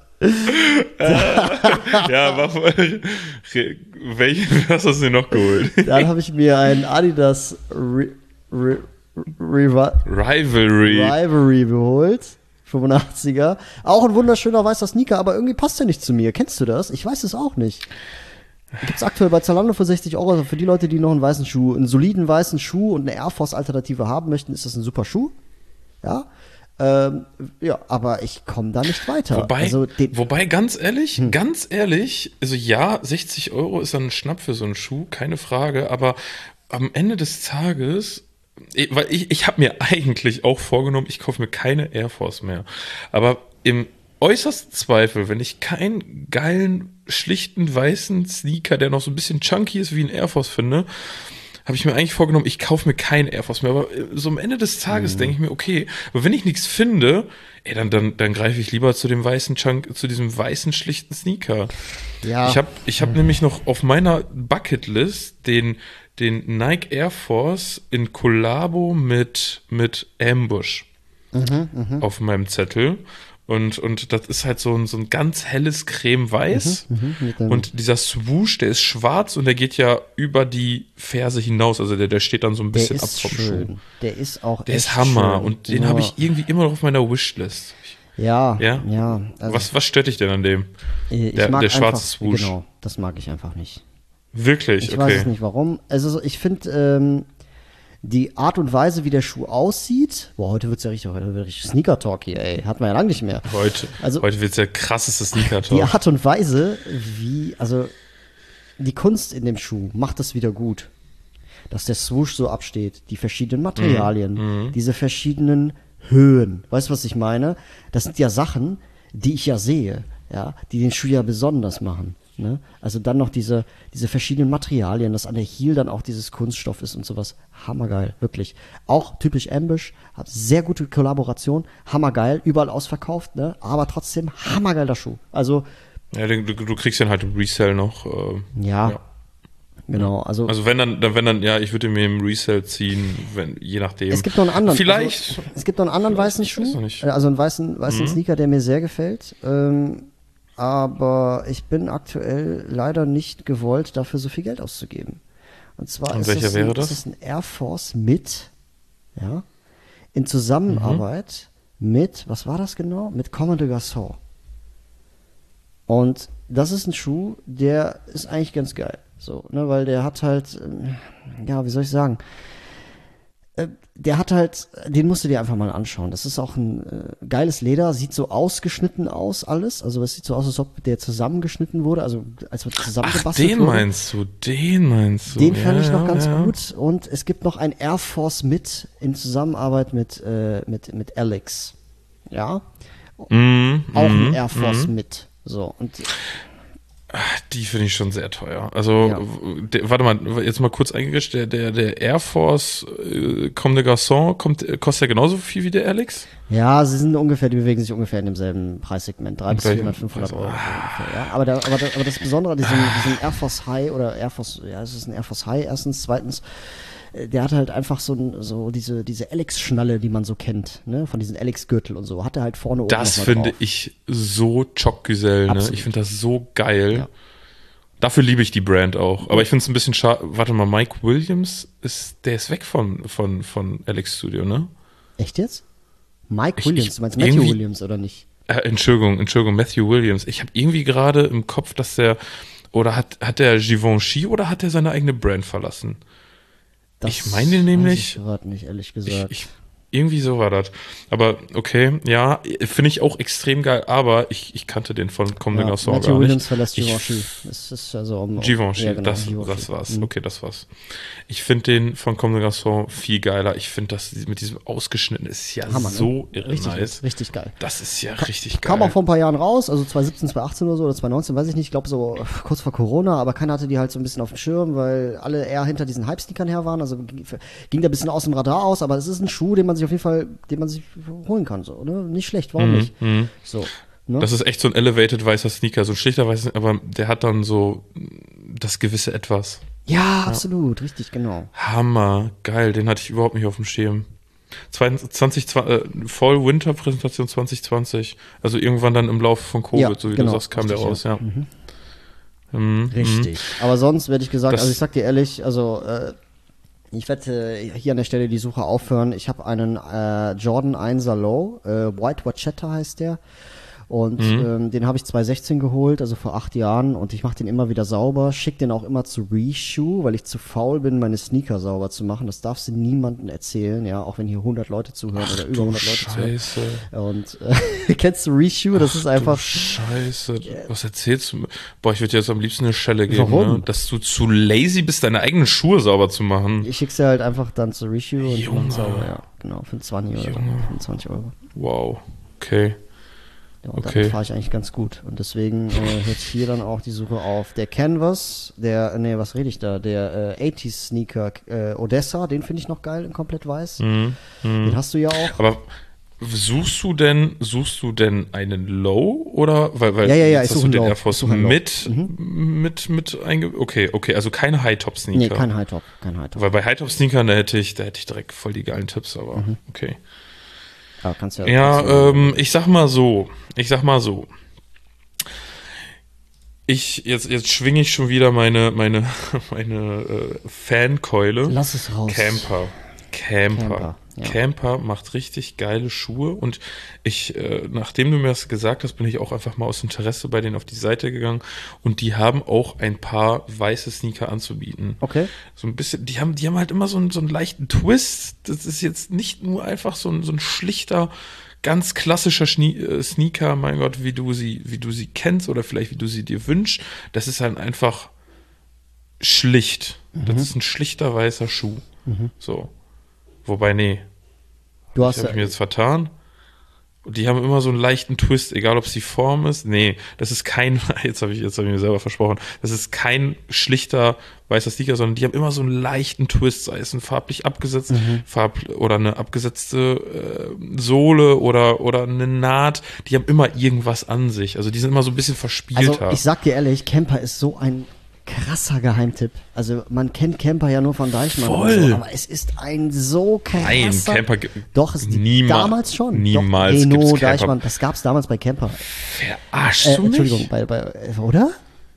Ja, mach mal. Welchen hast du dir noch geholt? Dann habe ich mir ein Adidas Ri Ri Riva Rivalry. Rivalry geholt. fünfundachtziger. Auch ein wunderschöner weißer Sneaker, aber irgendwie passt der nicht zu mir. Kennst du das? Ich weiß es auch nicht. Gibt's aktuell bei Zalando für sechzig Euro. Also für die Leute, die noch einen weißen Schuh, einen soliden weißen Schuh und eine Air Force Alternative haben möchten, ist das ein super Schuh. Ja. Ähm, ja, aber ich komme da nicht weiter. Wobei, also den, wobei ganz ehrlich, Hm. ganz ehrlich, also ja, sechzig Euro ist dann ein Schnapp für so einen Schuh, keine Frage, aber am Ende des Tages, ich, weil ich, ich habe mir eigentlich auch vorgenommen, ich kaufe mir keine Air Force mehr, aber im äußersten Zweifel, wenn ich keinen geilen, schlichten, weißen Sneaker, der noch so ein bisschen chunky ist wie ein Air Force finde, habe ich mir eigentlich vorgenommen, ich kaufe mir keinen Air Force mehr. Aber so am Ende des Tages mhm. denke ich mir, okay, aber wenn ich nichts finde, ey, dann, dann, dann greife ich lieber zu dem weißen Chunk, zu diesem weißen, schlichten Sneaker. Ja. Ich habe ich hab mhm. nämlich noch auf meiner Bucketlist den, den Nike Air Force in Kollabo mit, mit Ambush mhm, mh. auf meinem Zettel. Und, und das ist halt so ein, so ein ganz helles Creme-Weiß. Mhm, mh, und dieser Swoosh, der ist schwarz und der geht ja über die Ferse hinaus. Also der, der steht dann so ein bisschen ab vom schön. Schuh. Der ist auch Der echt ist Hammer. schön. Und den ja. habe ich irgendwie immer noch auf meiner Wishlist. Ja, ja. ja also was, was stört dich denn an dem? Ich der mag der schwarze einfach, Swoosh. Genau, das mag ich einfach nicht. Wirklich? Ich okay. weiß es nicht warum. Also ich finde ähm, die Art und Weise, wie der Schuh aussieht, boah, heute wird es ja richtig, heute wird richtig Sneaker-Talk hier, ey. Hatten wir ja lange nicht mehr. Heute, also, heute wird es der krasseste Die Sneaker-Talk. Art und Weise, wie, also die Kunst in dem Schuh macht es wieder gut. Dass der Swoosh so absteht, die verschiedenen Materialien, Mhm. diese verschiedenen Höhen. Weißt du, was ich meine? Das sind ja Sachen, die ich ja sehe, ja, die den Schuh ja besonders machen. Ne? Also dann noch diese, diese verschiedenen Materialien, dass an der Heel dann auch dieses Kunststoff ist und sowas. Hammergeil, wirklich. Auch typisch Ambush, hat sehr gute Kollaboration, hammergeil, überall ausverkauft, ne? Aber trotzdem hammergeiler Schuh. Also Ja, du, du kriegst den halt im Resell noch. Äh, ja, ja. Genau, also, also wenn dann, dann, wenn dann, ja, ich würde mir im Resell ziehen, wenn, je nachdem. Es gibt noch einen anderen. Vielleicht. Also, es gibt noch einen anderen weißen ich weiß Schuh. noch nicht. Also einen weißen, weißen Mhm. Sneaker, der mir sehr gefällt. Ähm, aber ich bin aktuell leider nicht gewollt, dafür so viel Geld auszugeben. Und zwar Und ist, welcher es wäre ein, das? ist es ein Air Force mit, ja, in Zusammenarbeit Mhm. mit, was war das genau? Mit Comme des Garçons. Und das ist ein Schuh, der ist eigentlich ganz geil. So, ne, weil der hat halt, ähm, ja, wie soll ich sagen, äh, der hat halt, den musst du dir einfach mal anschauen. Das ist auch ein äh, geiles Leder, sieht so ausgeschnitten aus alles. Also es sieht so aus, als ob der zusammengeschnitten wurde, also als wird Ach, zusammengebastelt den wurde. meinst du, den meinst du. Den ja, fand ich noch ja, ganz ja. gut. Und es gibt noch ein Air Force mit in Zusammenarbeit mit, äh, mit, mit Alex. Ja. Mhm, Auch mhm, ein Air Force mhm. mit. So, und Die finde ich schon sehr teuer. Also, Ja. der, warte mal, jetzt mal kurz eingerischt, der, der, der Air Force äh, Comme des Garçons kommt, kostet ja genauso viel wie der Alex? ja, sie sind ungefähr, die bewegen sich ungefähr in demselben Preissegment. drei bis welchem? vierhundert, fünfhundert Euro. Also, ungefähr, ja. aber, der, aber, der, aber das Besondere an diesem, diesem Air Force High oder Air Force, ja, es ist ein Air Force High erstens, zweitens, äh, der hat halt einfach so, ein, so diese, diese Alex-Schnalle, die man so kennt, ne, von diesen Alex-Gürtel und so, hat er halt vorne oben Das noch mal finde drauf. ich so Choc-Gesell, ne? Absolut. Ich finde das so geil. Ja. Dafür liebe ich die Brand auch. Aber ich finde es ein bisschen schade. Warte mal, Mike Williams, ist, der ist weg von, von, von Alex Studio, ne? Echt jetzt? Mike Ich- Williams, ich- du meinst Matthew irgendwie- Williams oder nicht? Äh, Entschuldigung, Entschuldigung, Matthew Williams. Ich habe irgendwie gerade im Kopf, dass der, oder hat, hat der Givenchy oder hat er seine eigene Brand verlassen? Ich meine weiß nämlich- ich gerade nicht, ehrlich Ich, gesagt. ich, irgendwie so war das. Aber okay, ja, finde ich auch extrem geil, aber ich, ich kannte den von Comme des Garçons Matthew gar Williams nicht. verlässt Ich Givenchy. Das ist also um, Givenchy, ja, genau, das, Givenchy. das war's. Mhm. Okay, das war's. Ich finde den von Comme des Garçons viel geiler. Ich finde, das mit diesem ausgeschnitten ist ja Hammer, ne? so irre richtig, nice. richtig geil. Das ist ja richtig geil. Kam auch vor ein paar Jahren raus, also zwanzig siebzehn, zwanzig achtzehn oder so, oder zwanzig neunzehn, weiß ich nicht, ich glaube so kurz vor Corona, aber keiner hatte die halt so ein bisschen auf dem Schirm, weil alle eher hinter diesen Hype-Sneakern her waren, also ging, ging da ein bisschen aus dem Radar aus, aber es ist ein Schuh, den man sich auf jeden Fall, den man sich holen kann, so, ne? Nicht schlecht, warum Mhm, nicht? mhm. So, ne? Das ist echt so ein elevated weißer Sneaker, so ein schlichter weißer, aber der hat dann so das gewisse Etwas. Ja, absolut, richtig, genau. Hammer, geil, den hatte ich überhaupt nicht auf dem Schirm. zwanzig, äh, Fall-Winter-Präsentation zwanzig zwanzig, also irgendwann dann im Laufe von Covid, Ja, so wie genau, du sagst, kam richtig, der raus, ja. ja. Mhm. Mhm, Richtig. Aber sonst werde ich gesagt, Das- also ich sag dir ehrlich, also äh, Ich werde äh, hier an der Stelle die Suche aufhören. Ich habe einen äh, Jordan einser Low, äh, White Wachetta heißt der. Und mhm. ähm, den habe ich zwanzig sechzehn geholt, also vor acht Jahren. Und ich mache den immer wieder sauber, schicke den auch immer zu Reshoe, weil ich zu faul bin, meine Sneaker sauber zu machen. Das darfst du niemandem erzählen, ja, auch wenn hier hundert Leute zuhören Ach, oder über hundert Leute Scheiße. zuhören. Und äh, kennst du Reshoe? Das Ach, ist einfach. Du Scheiße. Was erzählst du? Boah, ich würde dir jetzt am liebsten eine Schelle geben, Warum? Ne? Dass du zu lazy bist, deine eigenen Schuhe sauber zu machen. Ich schick's dir halt einfach dann zu Reshoe und Junge. sauber, ja. Genau, für zwanzig oder fünfundzwanzig Euro. Wow, okay. Ja, und okay. damit fahre ich eigentlich ganz gut. Und deswegen äh, hört hier dann auch die Suche auf. Der Canvas, der, nee, was rede ich da? Der äh, achtziger Sneaker äh, Odessa, den finde ich noch geil in komplett weiß. Mhm. Mhm. Den hast du ja auch. Aber suchst du denn, suchst du denn einen Low oder weil, weil ja, ja, ja, jetzt ich hast du den Low. Air Force mit, mhm. mit, mit einge okay, okay, also keine High-Top-Sneaker. Nee, kein High-Top, kein High-Top. Weil bei High-Top-Sneakern, da hätte ich, da hätte ich direkt voll die geilen Tipps, aber mhm. okay. Ja, kannst ja, ja kannst du ähm, ich sag mal so, ich sag mal so. Ich, jetzt, jetzt schwinge ich schon wieder meine, meine, meine äh, Fankeule. Lass es raus. Camper. Camper. Camper, ja. Camper macht richtig geile Schuhe und ich, äh, nachdem du mir das gesagt hast, bin ich auch einfach mal aus Interesse bei denen auf die Seite gegangen und die haben auch ein paar weiße Sneaker anzubieten. Okay. So ein bisschen, die haben, die haben halt immer so einen, so einen leichten Twist. Das ist jetzt nicht nur einfach so ein, so ein schlichter, ganz klassischer Schnie- äh, Sneaker, mein Gott, wie du sie, wie du sie kennst oder vielleicht wie du sie dir wünschst. Das ist halt einfach schlicht. Mhm. Das ist ein schlichter weißer Schuh. Mhm. So. Wobei, nee. Du hast habe ich mir jetzt vertan. Und die haben immer so einen leichten Twist, egal ob es die Form ist. Nee, das ist kein, jetzt habe ich, jetzt habe ich mir selber versprochen, das ist kein schlichter weißer Sneaker, sondern die haben immer so einen leichten Twist, sei es ein farblich abgesetzt, mhm. Farb oder eine abgesetzte äh, Sohle oder, oder eine Naht. Die haben immer irgendwas an sich. Also die sind immer so ein bisschen verspielter. Also ich sag dir ehrlich, Camper ist so ein krasser Geheimtipp. Also man kennt Camper ja nur von Deichmann. Voll. So, aber es ist ein so krasser... Nein, Camper... Doch, es niemals, damals schon. Niemals Doch, Reno, gibt's Camper. Deichmann, das gab's damals bei Camper. Verarschst äh, du mich? Entschuldigung, bei, bei, oder?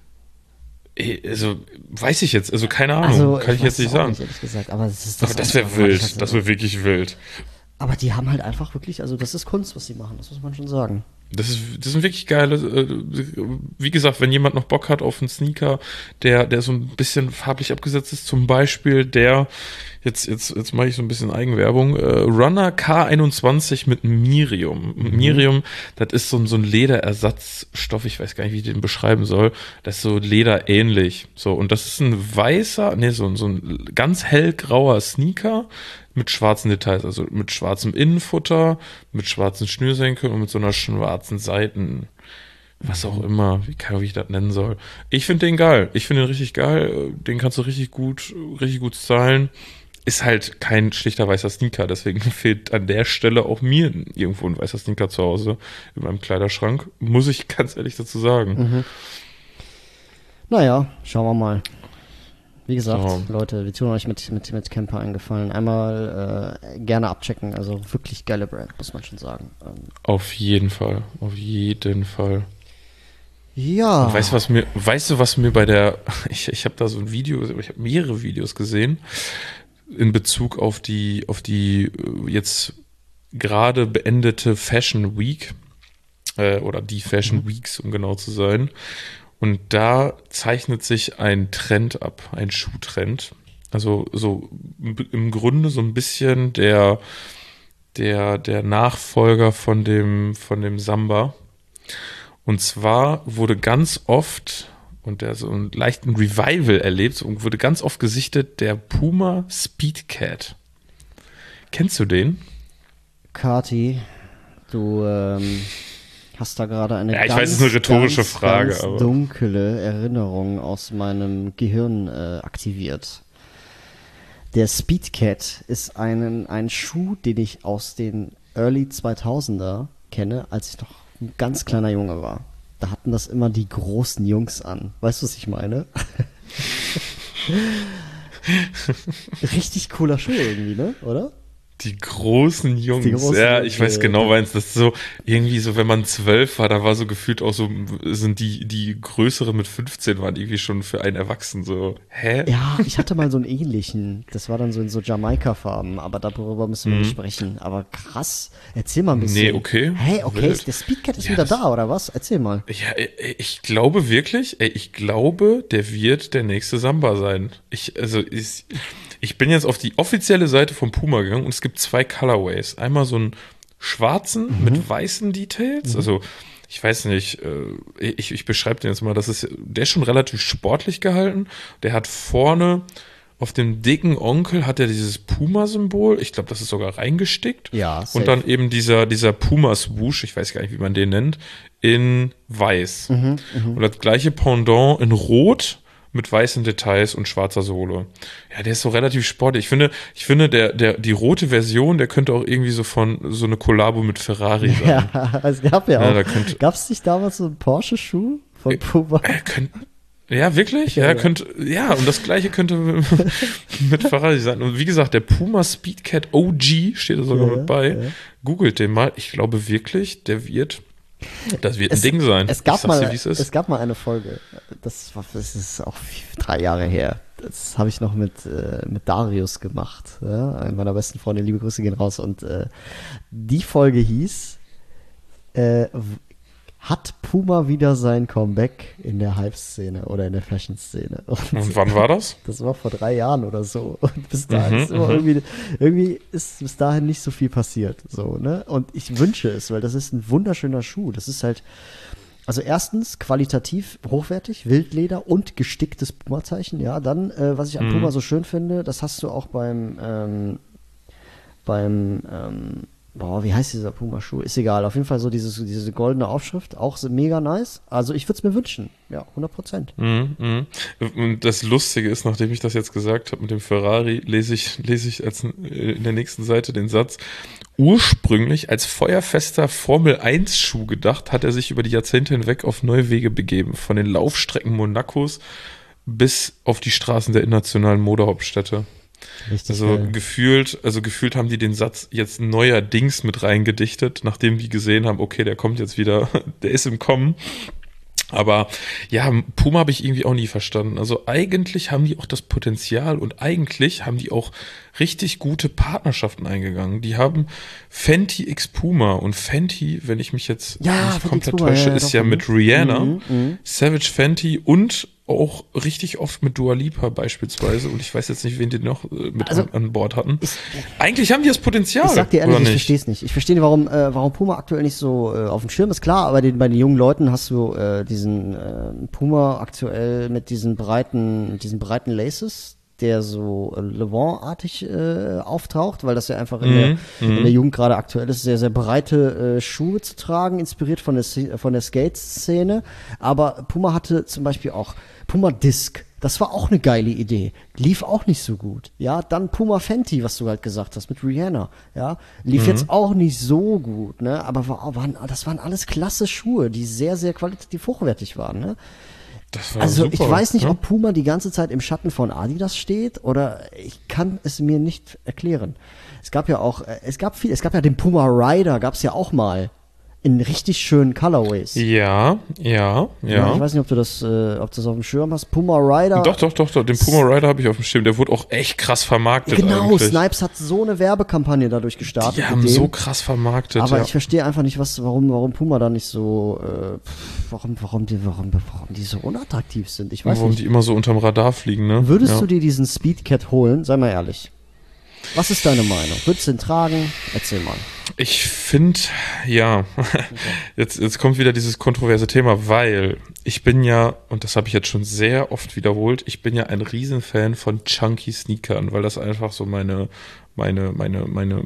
Also, weiß ich jetzt, also keine Ahnung, also, kann ich, ich jetzt nicht sagen. Nicht, ehrlich gesagt, aber das, ist das, aber das wäre wild, das wäre wirklich wild. Aber die haben halt einfach wirklich, also das ist Kunst, was sie machen, das muss man schon sagen. Das ist, das sind wirklich geile, wie gesagt, wenn jemand noch Bock hat auf einen Sneaker, der, der so ein bisschen farblich abgesetzt ist, zum Beispiel der, jetzt, jetzt, jetzt mache ich so ein bisschen Eigenwerbung, äh, Runner K einundzwanzig mit Mirium. Mhm. Mirium, das ist so ein, so ein Lederersatzstoff, ich weiß gar nicht, wie ich den beschreiben soll, das ist so lederähnlich, so, und das ist ein weißer, nee, so, so ein ganz hellgrauer Sneaker, mit schwarzen Details, also mit schwarzem Innenfutter, mit schwarzen Schnürsenkeln und mit so einer schwarzen Seiten, was auch immer, wie kann wie ich das nennen soll. Ich finde den geil, ich finde den richtig geil, den kannst du richtig gut, richtig gut stylen. Ist halt kein schlichter weißer Sneaker, deswegen fehlt an der Stelle auch mir irgendwo ein weißer Sneaker zu Hause in meinem Kleiderschrank, muss ich ganz ehrlich dazu sagen. Mhm. Naja, schauen wir mal. Wie gesagt, so. Leute, wir tun euch mit, mit, mit Camper eingefallen. Einmal äh, gerne abchecken, also wirklich geile Brand, muss man schon sagen. Ähm, auf jeden Fall, auf jeden Fall. Ja. Und weißt du, was mir, weißt du, was mir bei der, ich, ich habe da so ein Video, ich habe mehrere Videos gesehen, in Bezug auf die, auf die jetzt gerade beendete Fashion Week, äh, oder die Fashion mhm. Weeks, um genau zu sein. Und da zeichnet sich ein Trend ab, ein Schuhtrend. Also so im Grunde so ein bisschen der, der, der Nachfolger von dem, von dem Samba. Und zwar wurde ganz oft, und der so einen leichten Revival erlebt, und wurde ganz oft gesichtet, der Puma Speedcat. Kennst du den? Kati, du, ähm, hast da gerade eine ja, ich ganz, weiß, es ist eine rhetorische ganz, Frage, ganz aber dunkle Erinnerung aus meinem Gehirn äh, aktiviert. Der Speedcat ist einen, ein Schuh, den ich aus den Early zweitausender kenne, als ich noch ein ganz kleiner Junge war. Da hatten das immer die großen Jungs an. Weißt du, was ich meine? Richtig cooler Schuh irgendwie, ne? Oder? Die großen Jungs, Die großen ja, Jungs, ich weiß ja, genau, ja. meins, das ist so, irgendwie so, wenn man zwölf war, da war so gefühlt auch so, sind die, die größere mit fünfzehn waren irgendwie schon für einen Erwachsenen so, hä? Ja, ich hatte mal so einen ähnlichen. Das war dann so in so Jamaika-Farben, aber darüber müssen wir Mhm. nicht sprechen. Aber krass, erzähl mal ein bisschen. Nee, okay. Hey, okay, Wild. der Speedcat ist Ja, wieder das- da, oder was? Erzähl mal. Ja, ey, ich glaube wirklich, ey, ich glaube, der wird der nächste Samba sein. Ich, also, ich, ich bin jetzt auf die offizielle Seite von Puma gegangen und es gibt zwei Colorways. Einmal so einen schwarzen mit weißen Details, also ich weiß nicht, äh, ich, ich beschreibe den jetzt mal, das ist, der ist schon relativ sportlich gehalten. Der hat vorne auf dem dicken Onkel hat er dieses Puma-Symbol, ich glaube, das ist sogar reingestickt. Ja, safe. Und dann eben dieser, dieser Puma-Swoosh, ich weiß gar nicht, wie man den nennt, in weiß. Und das gleiche Pendant in rot mit weißen Details und schwarzer Sohle. Ja, der ist so relativ sportlich. Ich finde, ich finde, der, der, die rote Version, der könnte auch irgendwie so von, so eine Kollabo mit Ferrari sein. Ja, es gab ja Ja, auch. da könnte- Gab es nicht damals so einen Porsche-Schuh von Puma? Äh, könnt, ja, wirklich? Ja, Ja, ja. könnte, ja, und das gleiche könnte mit Ferrari sein. Und wie gesagt, der Puma Speedcat O G steht da sogar Ja, mit bei. ja. Googelt den mal. Ich glaube wirklich, der wird, das wird ein Es- Ding sein. Es gab, ich sag's mal, dir, wie es ist. es gab mal eine Folge, das, war, das ist auch vier, drei Jahre her. Das habe ich noch mit, äh, mit Darius gemacht, ja? Einer meiner besten Freunde, liebe Grüße gehen raus. Und äh, die Folge hieß, äh, w- hat Puma wieder sein Comeback in der Hype-Szene oder in der Fashion-Szene? Und Und wann war das? das war vor drei Jahren oder so. Und bis dahin Mhm, ist immer mhm. irgendwie, irgendwie ist bis dahin nicht so viel passiert. So, ne? Und ich wünsche es, weil das ist ein wunderschöner Schuh. Das ist halt, also erstens qualitativ hochwertig, Wildleder und gesticktes Puma-Zeichen. Ja, dann, äh, was ich an Mhm. Puma so schön finde, das hast du auch beim, ähm, beim, ähm, boah, wie heißt dieser Puma-Schuh? Ist egal. Auf jeden Fall so dieses, diese goldene Aufschrift, auch so mega nice. Also ich würde es mir wünschen. Ja, hundert Prozent. Mhm, mhm. Und das Lustige ist, nachdem ich das jetzt gesagt habe mit dem Ferrari, lese ich, lese ich als, äh, in der nächsten Seite den Satz, ursprünglich als feuerfester Formel eins Schuh gedacht, hat er sich über die Jahrzehnte hinweg auf neue Wege begeben, von den Laufstrecken Monacos bis auf die Straßen der internationalen Modehauptstädte. Richtig Also geil. gefühlt, also gefühlt haben die den Satz jetzt neuerdings mit reingedichtet, nachdem die gesehen haben, okay, der kommt jetzt wieder, der ist im Kommen. Aber ja, Puma habe ich irgendwie auch nie verstanden. Also eigentlich haben die auch das Potenzial und eigentlich haben die auch richtig gute Partnerschaften eingegangen. Die haben Fenty x Puma und Fenty, wenn ich mich jetzt Ja, nicht Fenty x komplett Puma, täusche, ja, ist doch, ja mhm. mit Rihanna, Mhm, mhm. Savage Fenty und auch richtig oft mit Dua Lipa beispielsweise. Und ich weiß jetzt nicht, wen die noch äh, mit Also, an, an Bord hatten. ich- Eigentlich haben die das Potenzial, Ich sag dir ehrlich, oder ich nicht? verstehe es nicht. Ich verstehe nicht, warum, äh, warum Puma aktuell nicht so äh, auf dem Schirm ist. Klar, aber den, bei den jungen Leuten hast du äh, diesen äh, Puma aktuell mit diesen breiten, diesen breiten Laces, der so äh, Le Vent-artig äh, auftaucht, weil das ja einfach in, Mhm, der, in der Jugend gerade aktuell ist, sehr, sehr breite äh, Schuhe zu tragen, inspiriert von der, Sce- von der Skate-Szene. Aber Puma hatte zum Beispiel auch Puma Disc. Das war auch eine geile Idee. Lief auch nicht so gut. Ja, dann Puma Fenty, was du halt gesagt hast, mit Rihanna. Ja, lief jetzt auch nicht so gut, ne? Aber war, waren, das waren alles klasse Schuhe, die sehr, sehr qualitativ hochwertig waren, ne? Das war Also super, ich weiß nicht, ne? ob Puma die ganze Zeit im Schatten von Adidas steht oder ich kann es mir nicht erklären. Es gab ja auch, äh, es gab viel, es gab ja den Puma Rider, gab es ja auch mal in richtig schönen Colorways. Ja, ja, Ja, ja. ich weiß nicht, ob du das, äh, ob du das auf dem Schirm hast. Puma Rider. Doch, doch, doch, doch. Den Puma Rider habe ich auf dem Schirm. Der wurde auch echt krass vermarktet. Genau, eigentlich. Snipes hat so eine Werbekampagne dadurch gestartet. Die mit haben dem. so krass vermarktet. Aber ja. ich verstehe einfach nicht, was, warum, warum Puma da nicht so, äh, pff, warum, warum die, warum, warum die so unattraktiv sind. Ich weiß Warum nicht. die immer so unterm Radar fliegen, ne? Würdest ja. du dir diesen Speedcat holen? Sei mal ehrlich. Was ist deine Meinung? Würdest du den tragen? Erzähl mal. Ich finde, ja, jetzt, jetzt kommt wieder dieses kontroverse Thema, weil ich bin ja, und das habe ich jetzt schon sehr oft wiederholt, ich bin ja ein Riesenfan von chunky Sneakern, weil das einfach so meine, meine, meine, meine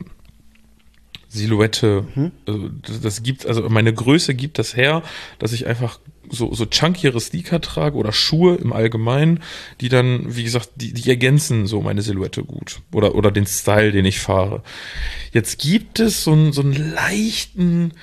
Silhouette, Mhm. also das, das gibt, also meine Größe gibt das her, dass ich einfach so, so chunkiere Sneaker trage oder Schuhe im Allgemeinen, die dann, wie gesagt, die, die ergänzen so meine Silhouette gut oder, oder den Style, den ich fahre. Jetzt gibt es so einen, so einen leichten,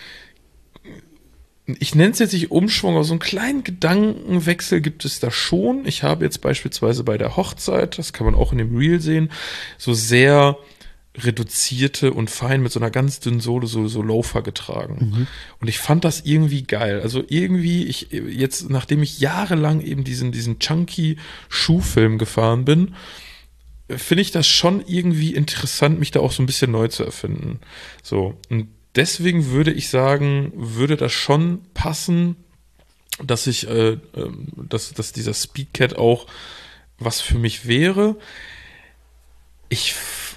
ich nenne es jetzt nicht Umschwung, aber so einen kleinen Gedankenwechsel gibt es da schon. Ich habe jetzt beispielsweise bei der Hochzeit, das kann man auch in dem Reel sehen, so sehr reduzierte und fein mit so einer ganz dünnen Sohle so, so Loafer getragen. Mhm. Und ich fand das irgendwie geil. Also irgendwie, ich jetzt, nachdem ich jahrelang eben diesen, diesen chunky Schuhfilm gefahren bin, finde ich das schon irgendwie interessant, mich da auch so ein bisschen neu zu erfinden. So. Und deswegen würde ich sagen, würde das schon passen, dass ich, äh, dass, dass dieser Speedcat auch was für mich wäre. Ich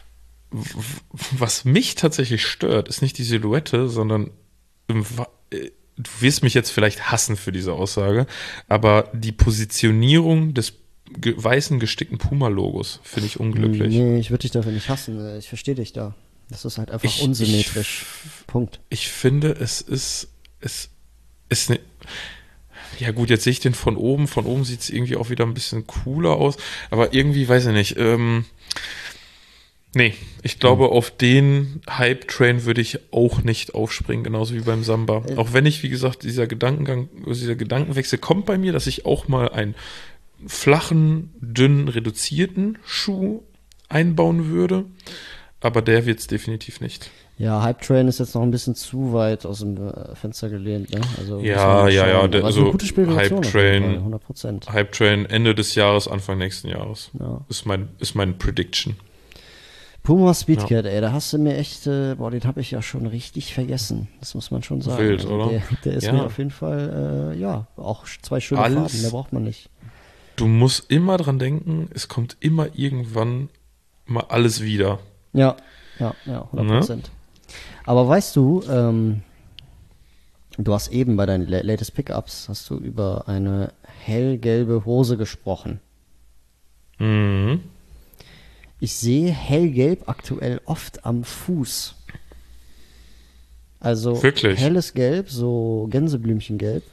Was mich tatsächlich stört, ist nicht die Silhouette, sondern im, du wirst mich jetzt vielleicht hassen für diese Aussage, aber die Positionierung des ge- weißen gestickten Puma-Logos finde ich unglücklich. Nee, ich würde dich dafür nicht hassen. Ich verstehe dich da. Das ist halt einfach Ich- unsymmetrisch. Punkt. Ich finde, es ist, es ist ne, ja gut, jetzt sehe ich den von oben, von oben sieht es irgendwie auch wieder ein bisschen cooler aus, aber irgendwie, weiß ich nicht, ähm, nee, ich glaube, auf den Hype-Train würde ich auch nicht aufspringen, genauso wie beim Samba. Auch wenn ich, wie gesagt, dieser Gedankengang, dieser Gedankenwechsel kommt bei mir, dass ich auch mal einen flachen, dünnen, reduzierten Schuh einbauen würde, aber der wird es definitiv nicht. Ja, Hype Train ist jetzt noch ein bisschen zu weit aus dem äh, Fenster gelehnt, ne? Also, muss Ja, man mal ja, ja, schauen. der- Aber es ist also eine gute Spekulation Hype auf jeden Train- Fall, hundert Prozent. Hype-Train Ende des Jahres, Anfang nächsten Jahres. Ja. Ist mein, ist mein Prediction. Puma Speedcat, ey, da hast du mir echt, äh, boah, den habe ich ja schon richtig vergessen. Das muss man schon sagen. Wild, Also oder? Der, der ist Ja. mir auf jeden Fall, äh, ja, auch zwei schöne Alles- Farben, mehr braucht man nicht. Du musst immer dran denken, es kommt immer irgendwann mal alles wieder. Ja, ja, ja, hundert Prozent. Aber weißt du, ähm, du hast eben bei deinen la- latest Pickups, hast du über eine hellgelbe Hose gesprochen. Mhm. Ich sehe hellgelb aktuell oft am Fuß. Also Wirklich? helles Gelb, so Gänseblümchengelb,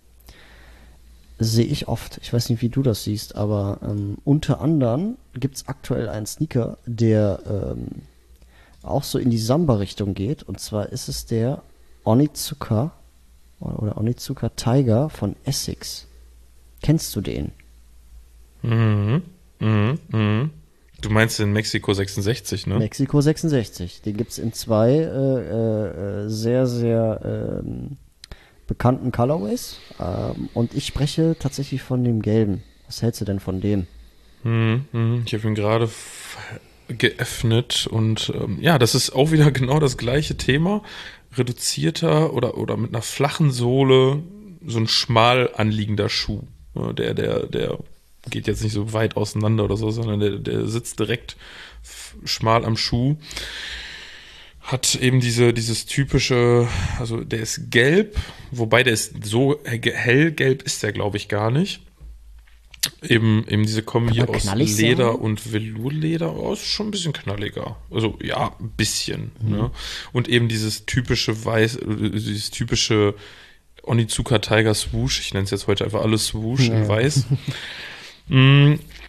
sehe ich oft. Ich weiß nicht, wie du das siehst, aber ähm, unter anderem gibt es aktuell einen Sneaker, der ähm, auch so in die Samba-Richtung geht. Und zwar ist es der Onitsuka oder Onitsuka Tiger von Essex. Kennst du den? Mhm. Mhm. Mhm. Du meinst den Mexiko sechsundsechzig, ne? Mexiko sechsundsechzig. Den gibt es in zwei äh, äh, sehr, sehr ähm, bekannten Colorways. Ähm, und ich spreche tatsächlich von dem gelben. Was hältst du denn von dem? Mhm. Mhm. Ich habe ihn gerade f- geöffnet und ähm, ja, das ist auch wieder genau das gleiche Thema. Reduzierter oder, oder mit einer flachen Sohle, so ein schmal anliegender Schuh. Ja, Der, der, der geht jetzt nicht so weit auseinander oder so, sondern der, der sitzt direkt f- schmal am Schuh. Hat eben diese, dieses typische, also der ist gelb, wobei der ist so hellgelb ist der, glaube ich, gar nicht. Eben, eben diese Kombi Kann man aus knallig Leder sein? und Velourleder, oh, ist schon ein bisschen knalliger. Also ja, ein bisschen. Ne? Und eben dieses typische Weiß, äh, dieses typische Onitsuka Tiger Swoosh, ich nenne es jetzt heute einfach alles Swoosh in Ja. Weiß. mm.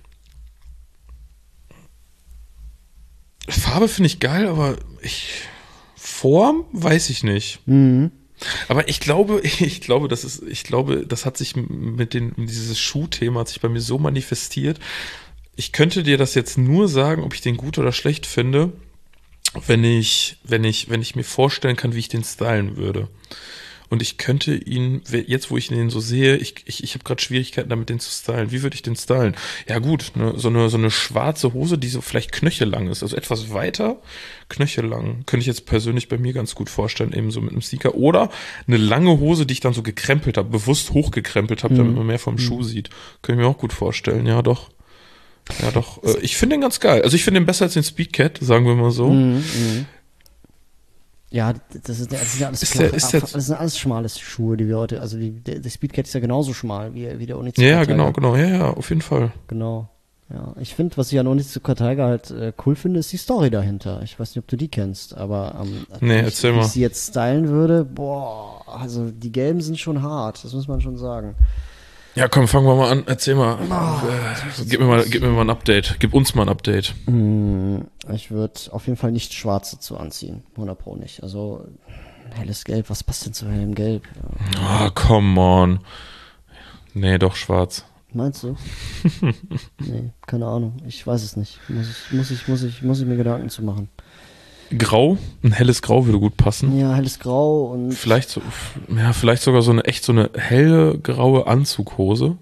Farbe finde ich geil, aber ich Form weiß ich nicht. Mhm. Aber ich glaube, ich glaube, das ist, ich glaube, das hat sich mit den, dieses Schuhthema hat sich bei mir so manifestiert. Ich könnte dir das jetzt nur sagen, ob ich den gut oder schlecht finde, wenn ich, wenn ich, wenn ich mir vorstellen kann, wie ich den stylen würde. Und ich könnte ihn, jetzt wo ich ihn so sehe, ich, ich, ich habe gerade Schwierigkeiten damit, den zu stylen. Wie würde ich den stylen? Ja gut, ne, so eine so eine schwarze Hose, die so vielleicht knöchellang ist, also etwas weiter, knöchellang. Könnte ich jetzt persönlich bei mir ganz gut vorstellen, eben so mit einem Sneaker. Oder eine lange Hose, die ich dann so gekrempelt habe, bewusst hochgekrempelt habe, damit man mehr vom Schuh sieht. Könnte ich mir auch gut vorstellen, ja doch. Ja doch, äh, ich finde den ganz geil. Also ich finde den besser als den Speedcat, sagen wir mal so. Mhm, mhm. Ja, das, ist, das sind ja alles, Ist der- flach- ist der- das sind alles schmale Schuhe, die wir heute, also die, der, der Speedcat ist ja genauso schmal wie, wie der Onitsuka Ja, ja, Tiger. genau, genau, ja, ja, auf jeden Fall. Genau. Ja, ich finde, was ich an Onitsuka Tiger halt äh, cool finde, ist die Story dahinter. Ich weiß nicht, ob du die kennst, aber ähm, Nee, wie ich, erzähl wie mal. ich sie jetzt stylen würde, boah, also die gelben sind schon hart, das muss man schon sagen. Ja, komm, fangen wir mal an. Erzähl mal. äh, gib, mir mal gib mir mal ein Update. Gib uns mal ein Update. Hm, ich würde auf jeden Fall nicht schwarz dazu anziehen, hundert Pro nicht. Also helles Gelb, was passt denn zu hellem Gelb? Ja. Ah, come on. Nee, doch schwarz. Meinst du? Nee, keine Ahnung. Ich weiß es nicht. Muss ich, muss ich, muss ich, muss ich mir Gedanken zu machen. Grau, ein helles Grau würde gut passen. Ja, helles Grau und. Vielleicht so, ja, vielleicht sogar so eine echt so eine helle graue Anzughose.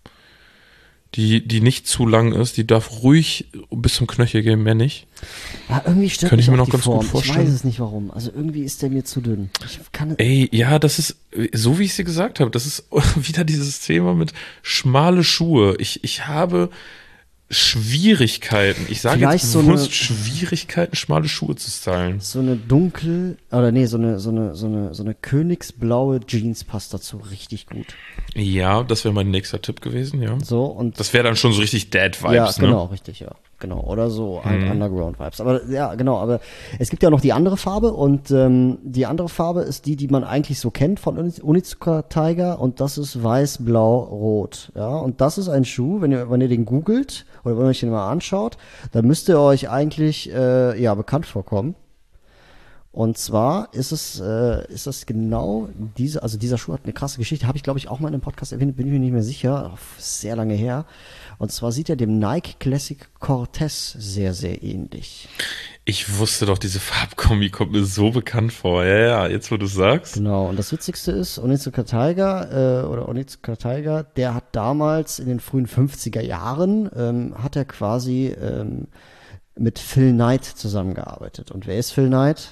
Die, die nicht zu lang ist, die darf ruhig bis zum Knöchel gehen, mehr nicht. Ja, irgendwie stört Könnte mich ich mir auch noch die ganz gut Form. vorstellen. Ich weiß es nicht warum. Also irgendwie ist der mir zu dünn. Ich kann Ey, ja, das ist, so wie ich es dir gesagt habe, das ist wieder dieses Thema mit schmale Schuhe. Ich, ich habe Schwierigkeiten, ich sage Vielleicht jetzt so bewusst eine- Schwierigkeiten, schmale Schuhe zu stylen. so eine dunkel, oder nee, so eine, so eine, so eine, so eine königsblaue Jeans passt dazu richtig gut. Ja, das wäre mein nächster Tipp gewesen, ja. So und. Das wäre dann schon so richtig Dad-Vibes, Ja, ne? genau, richtig, ja. Genau. Oder so ein Mhm. Underground-Vibes. Aber ja, genau, aber es gibt ja noch die andere Farbe und ähm, die andere Farbe ist die, die man eigentlich so kennt von Uni- Onitsuka Tiger und das ist weiß, blau, rot. Ja, und das ist ein Schuh, wenn ihr, wenn ihr den googelt oder wenn ihr euch den mal anschaut, dann müsst ihr euch eigentlich äh, ja bekannt vorkommen. Und zwar ist es, äh, ist es genau diese, also dieser Schuh hat eine krasse Geschichte, habe ich glaube ich auch mal in einem Podcast erwähnt, bin ich mir nicht mehr sicher, sehr lange her. Und zwar sieht er dem Nike Classic Cortez sehr, sehr ähnlich. Ich wusste doch, diese Farbkombi kommt mir so bekannt vor. Ja, ja, jetzt wo du sagst. Genau, und das Witzigste ist, Onitsuka Tiger, äh, oder Onitsuka Tiger, der hat damals in den frühen fünfziger Jahren, ähm, hat er quasi ähm, mit Phil Knight zusammengearbeitet. Und wer ist Phil Knight?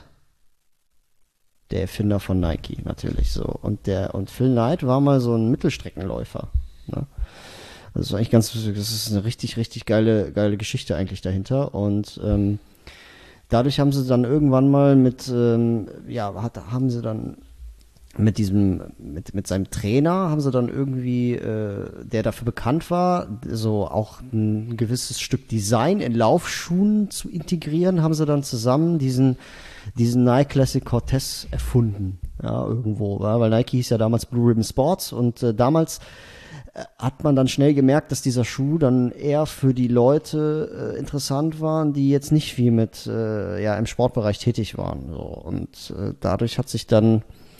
Der Erfinder von Nike, natürlich so. Und der, und Phil Knight war mal so ein Mittelstreckenläufer. Ne? Also das ist eigentlich ganz, das ist eine richtig, richtig geile, geile Geschichte eigentlich dahinter. Und ähm, dadurch haben sie dann irgendwann mal mit, ähm, ja, hat, haben sie dann mit diesem, mit, mit seinem Trainer haben sie dann irgendwie, äh, der dafür bekannt war, so auch ein gewisses Stück Design in Laufschuhen zu integrieren, haben sie dann zusammen diesen, diesen Nike Classic Cortez erfunden. Ja, irgendwo, ja, weil Nike hieß ja damals Blue Ribbon Sports und äh, damals äh, hat man dann schnell gemerkt, dass dieser Schuh dann eher für die Leute äh, interessant waren, die jetzt nicht viel mit, äh, ja, im Sportbereich tätig waren. So. Und äh, dadurch hat sich dann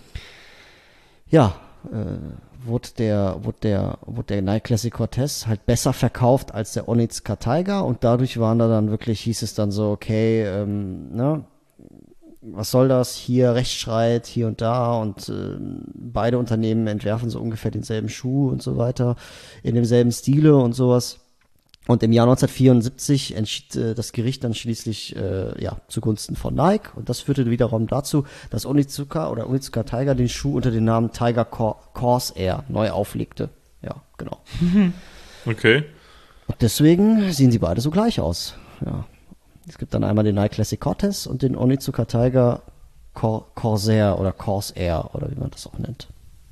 ja, äh, wurde der, wurde der, wurde der Nike Classic Cortez halt besser verkauft als der Onitsuka Tiger und dadurch waren da dann wirklich, hieß es dann so, okay, ähm, ne, was soll das? Hier Rechtsstreit, hier und da und äh, beide Unternehmen entwerfen so ungefähr denselben Schuh und so weiter, in demselben Stile und sowas. Und im Jahr neunzehnhundertvierundsiebzig entschied äh, das Gericht dann schließlich äh, ja zugunsten von Nike und das führte wiederum dazu, dass Onitsuka oder Onitsuka Tiger den Schuh unter dem Namen Tiger Cor- Corsair neu auflegte. Ja, genau. Okay. Und deswegen sehen sie beide so gleich aus. Ja. Es gibt dann einmal den Nike Classic Cortez und den Onitsuka Tiger Cor- Corsair oder Corsair oder wie man das auch nennt.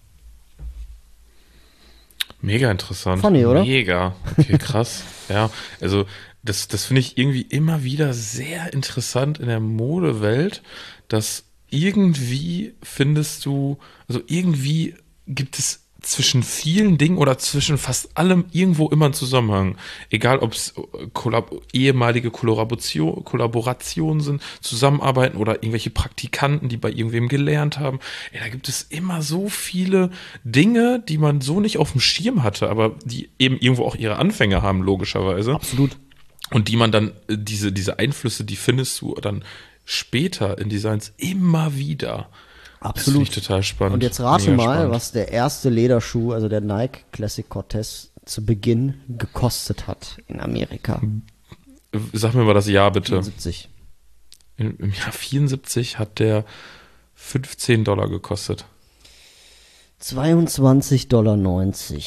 Mega interessant. Funny, oder? Mega. Okay, krass. Ja, also das, das finde ich irgendwie immer wieder sehr interessant in der Modewelt, dass irgendwie findest du, also irgendwie gibt es zwischen vielen Dingen oder zwischen fast allem irgendwo immer einen Zusammenhang. Egal, ob es Kollab- ehemalige Kollaboration, Kollaborationen sind, Zusammenarbeiten oder irgendwelche Praktikanten, die bei irgendwem gelernt haben. Ja, da gibt es immer so viele Dinge, die man so nicht auf dem Schirm hatte, aber die eben irgendwo auch ihre Anfänge haben, logischerweise. Absolut. Und die man dann, äh, diese, diese Einflüsse, die findest du dann später in Designs immer wieder. Das finde Absolut. ich total spannend. Und jetzt rate Mega mal, spannend. was der erste Lederschuh, also der Nike Classic Cortez, zu Beginn gekostet hat in Amerika. Sag mir mal das Jahr bitte. vierundsiebzig. Im im Jahr vierundsiebzig hat der fünfzehn Dollar gekostet. zweiundzwanzig Dollar neunzig.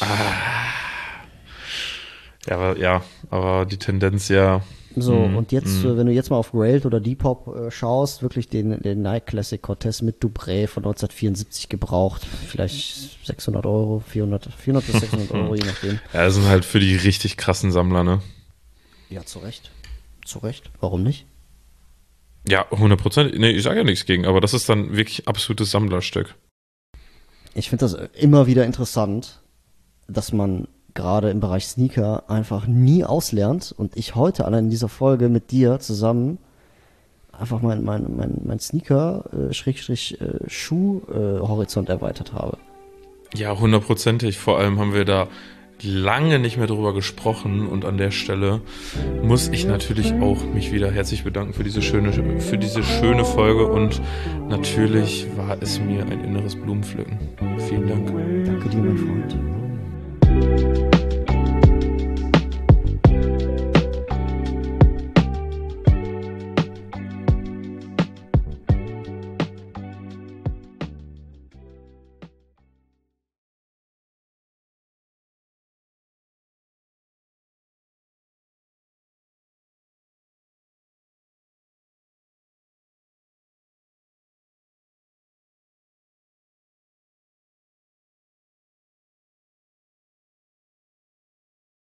Ja, aber, ja, aber die Tendenz ja. So, mm, und jetzt, mm. äh, wenn du jetzt mal auf Grailed oder Depop äh, schaust, wirklich den, den Nike Classic Cortez mit Dubré von neunzehnhundertvierundsiebzig gebraucht. Vielleicht sechshundert Euro, vierhundert, vierhundert bis sechshundert Euro, je nachdem. Ja, das sind halt für die richtig krassen Sammler, ne? Ja, zu Recht. Zu Recht. Warum nicht? Ja, hundert Prozent. Nee, ich sage ja nichts gegen, aber das ist dann wirklich absolutes Sammlerstück. Ich finde das immer wieder interessant, dass man gerade im Bereich Sneaker einfach nie auslernt und ich heute allein in dieser Folge mit dir zusammen einfach mein, mein, mein, mein Sneaker, äh, Schrägstrich, äh, Schuh, äh, Horizont erweitert habe. Ja, hundertprozentig. Vor allem haben wir da lange nicht mehr drüber gesprochen und an der Stelle muss ich natürlich auch mich wieder herzlich bedanken für diese schöne, für diese schöne Folge und natürlich war es mir ein inneres Blumenpflücken. Vielen Dank. Danke dir, mein Freund.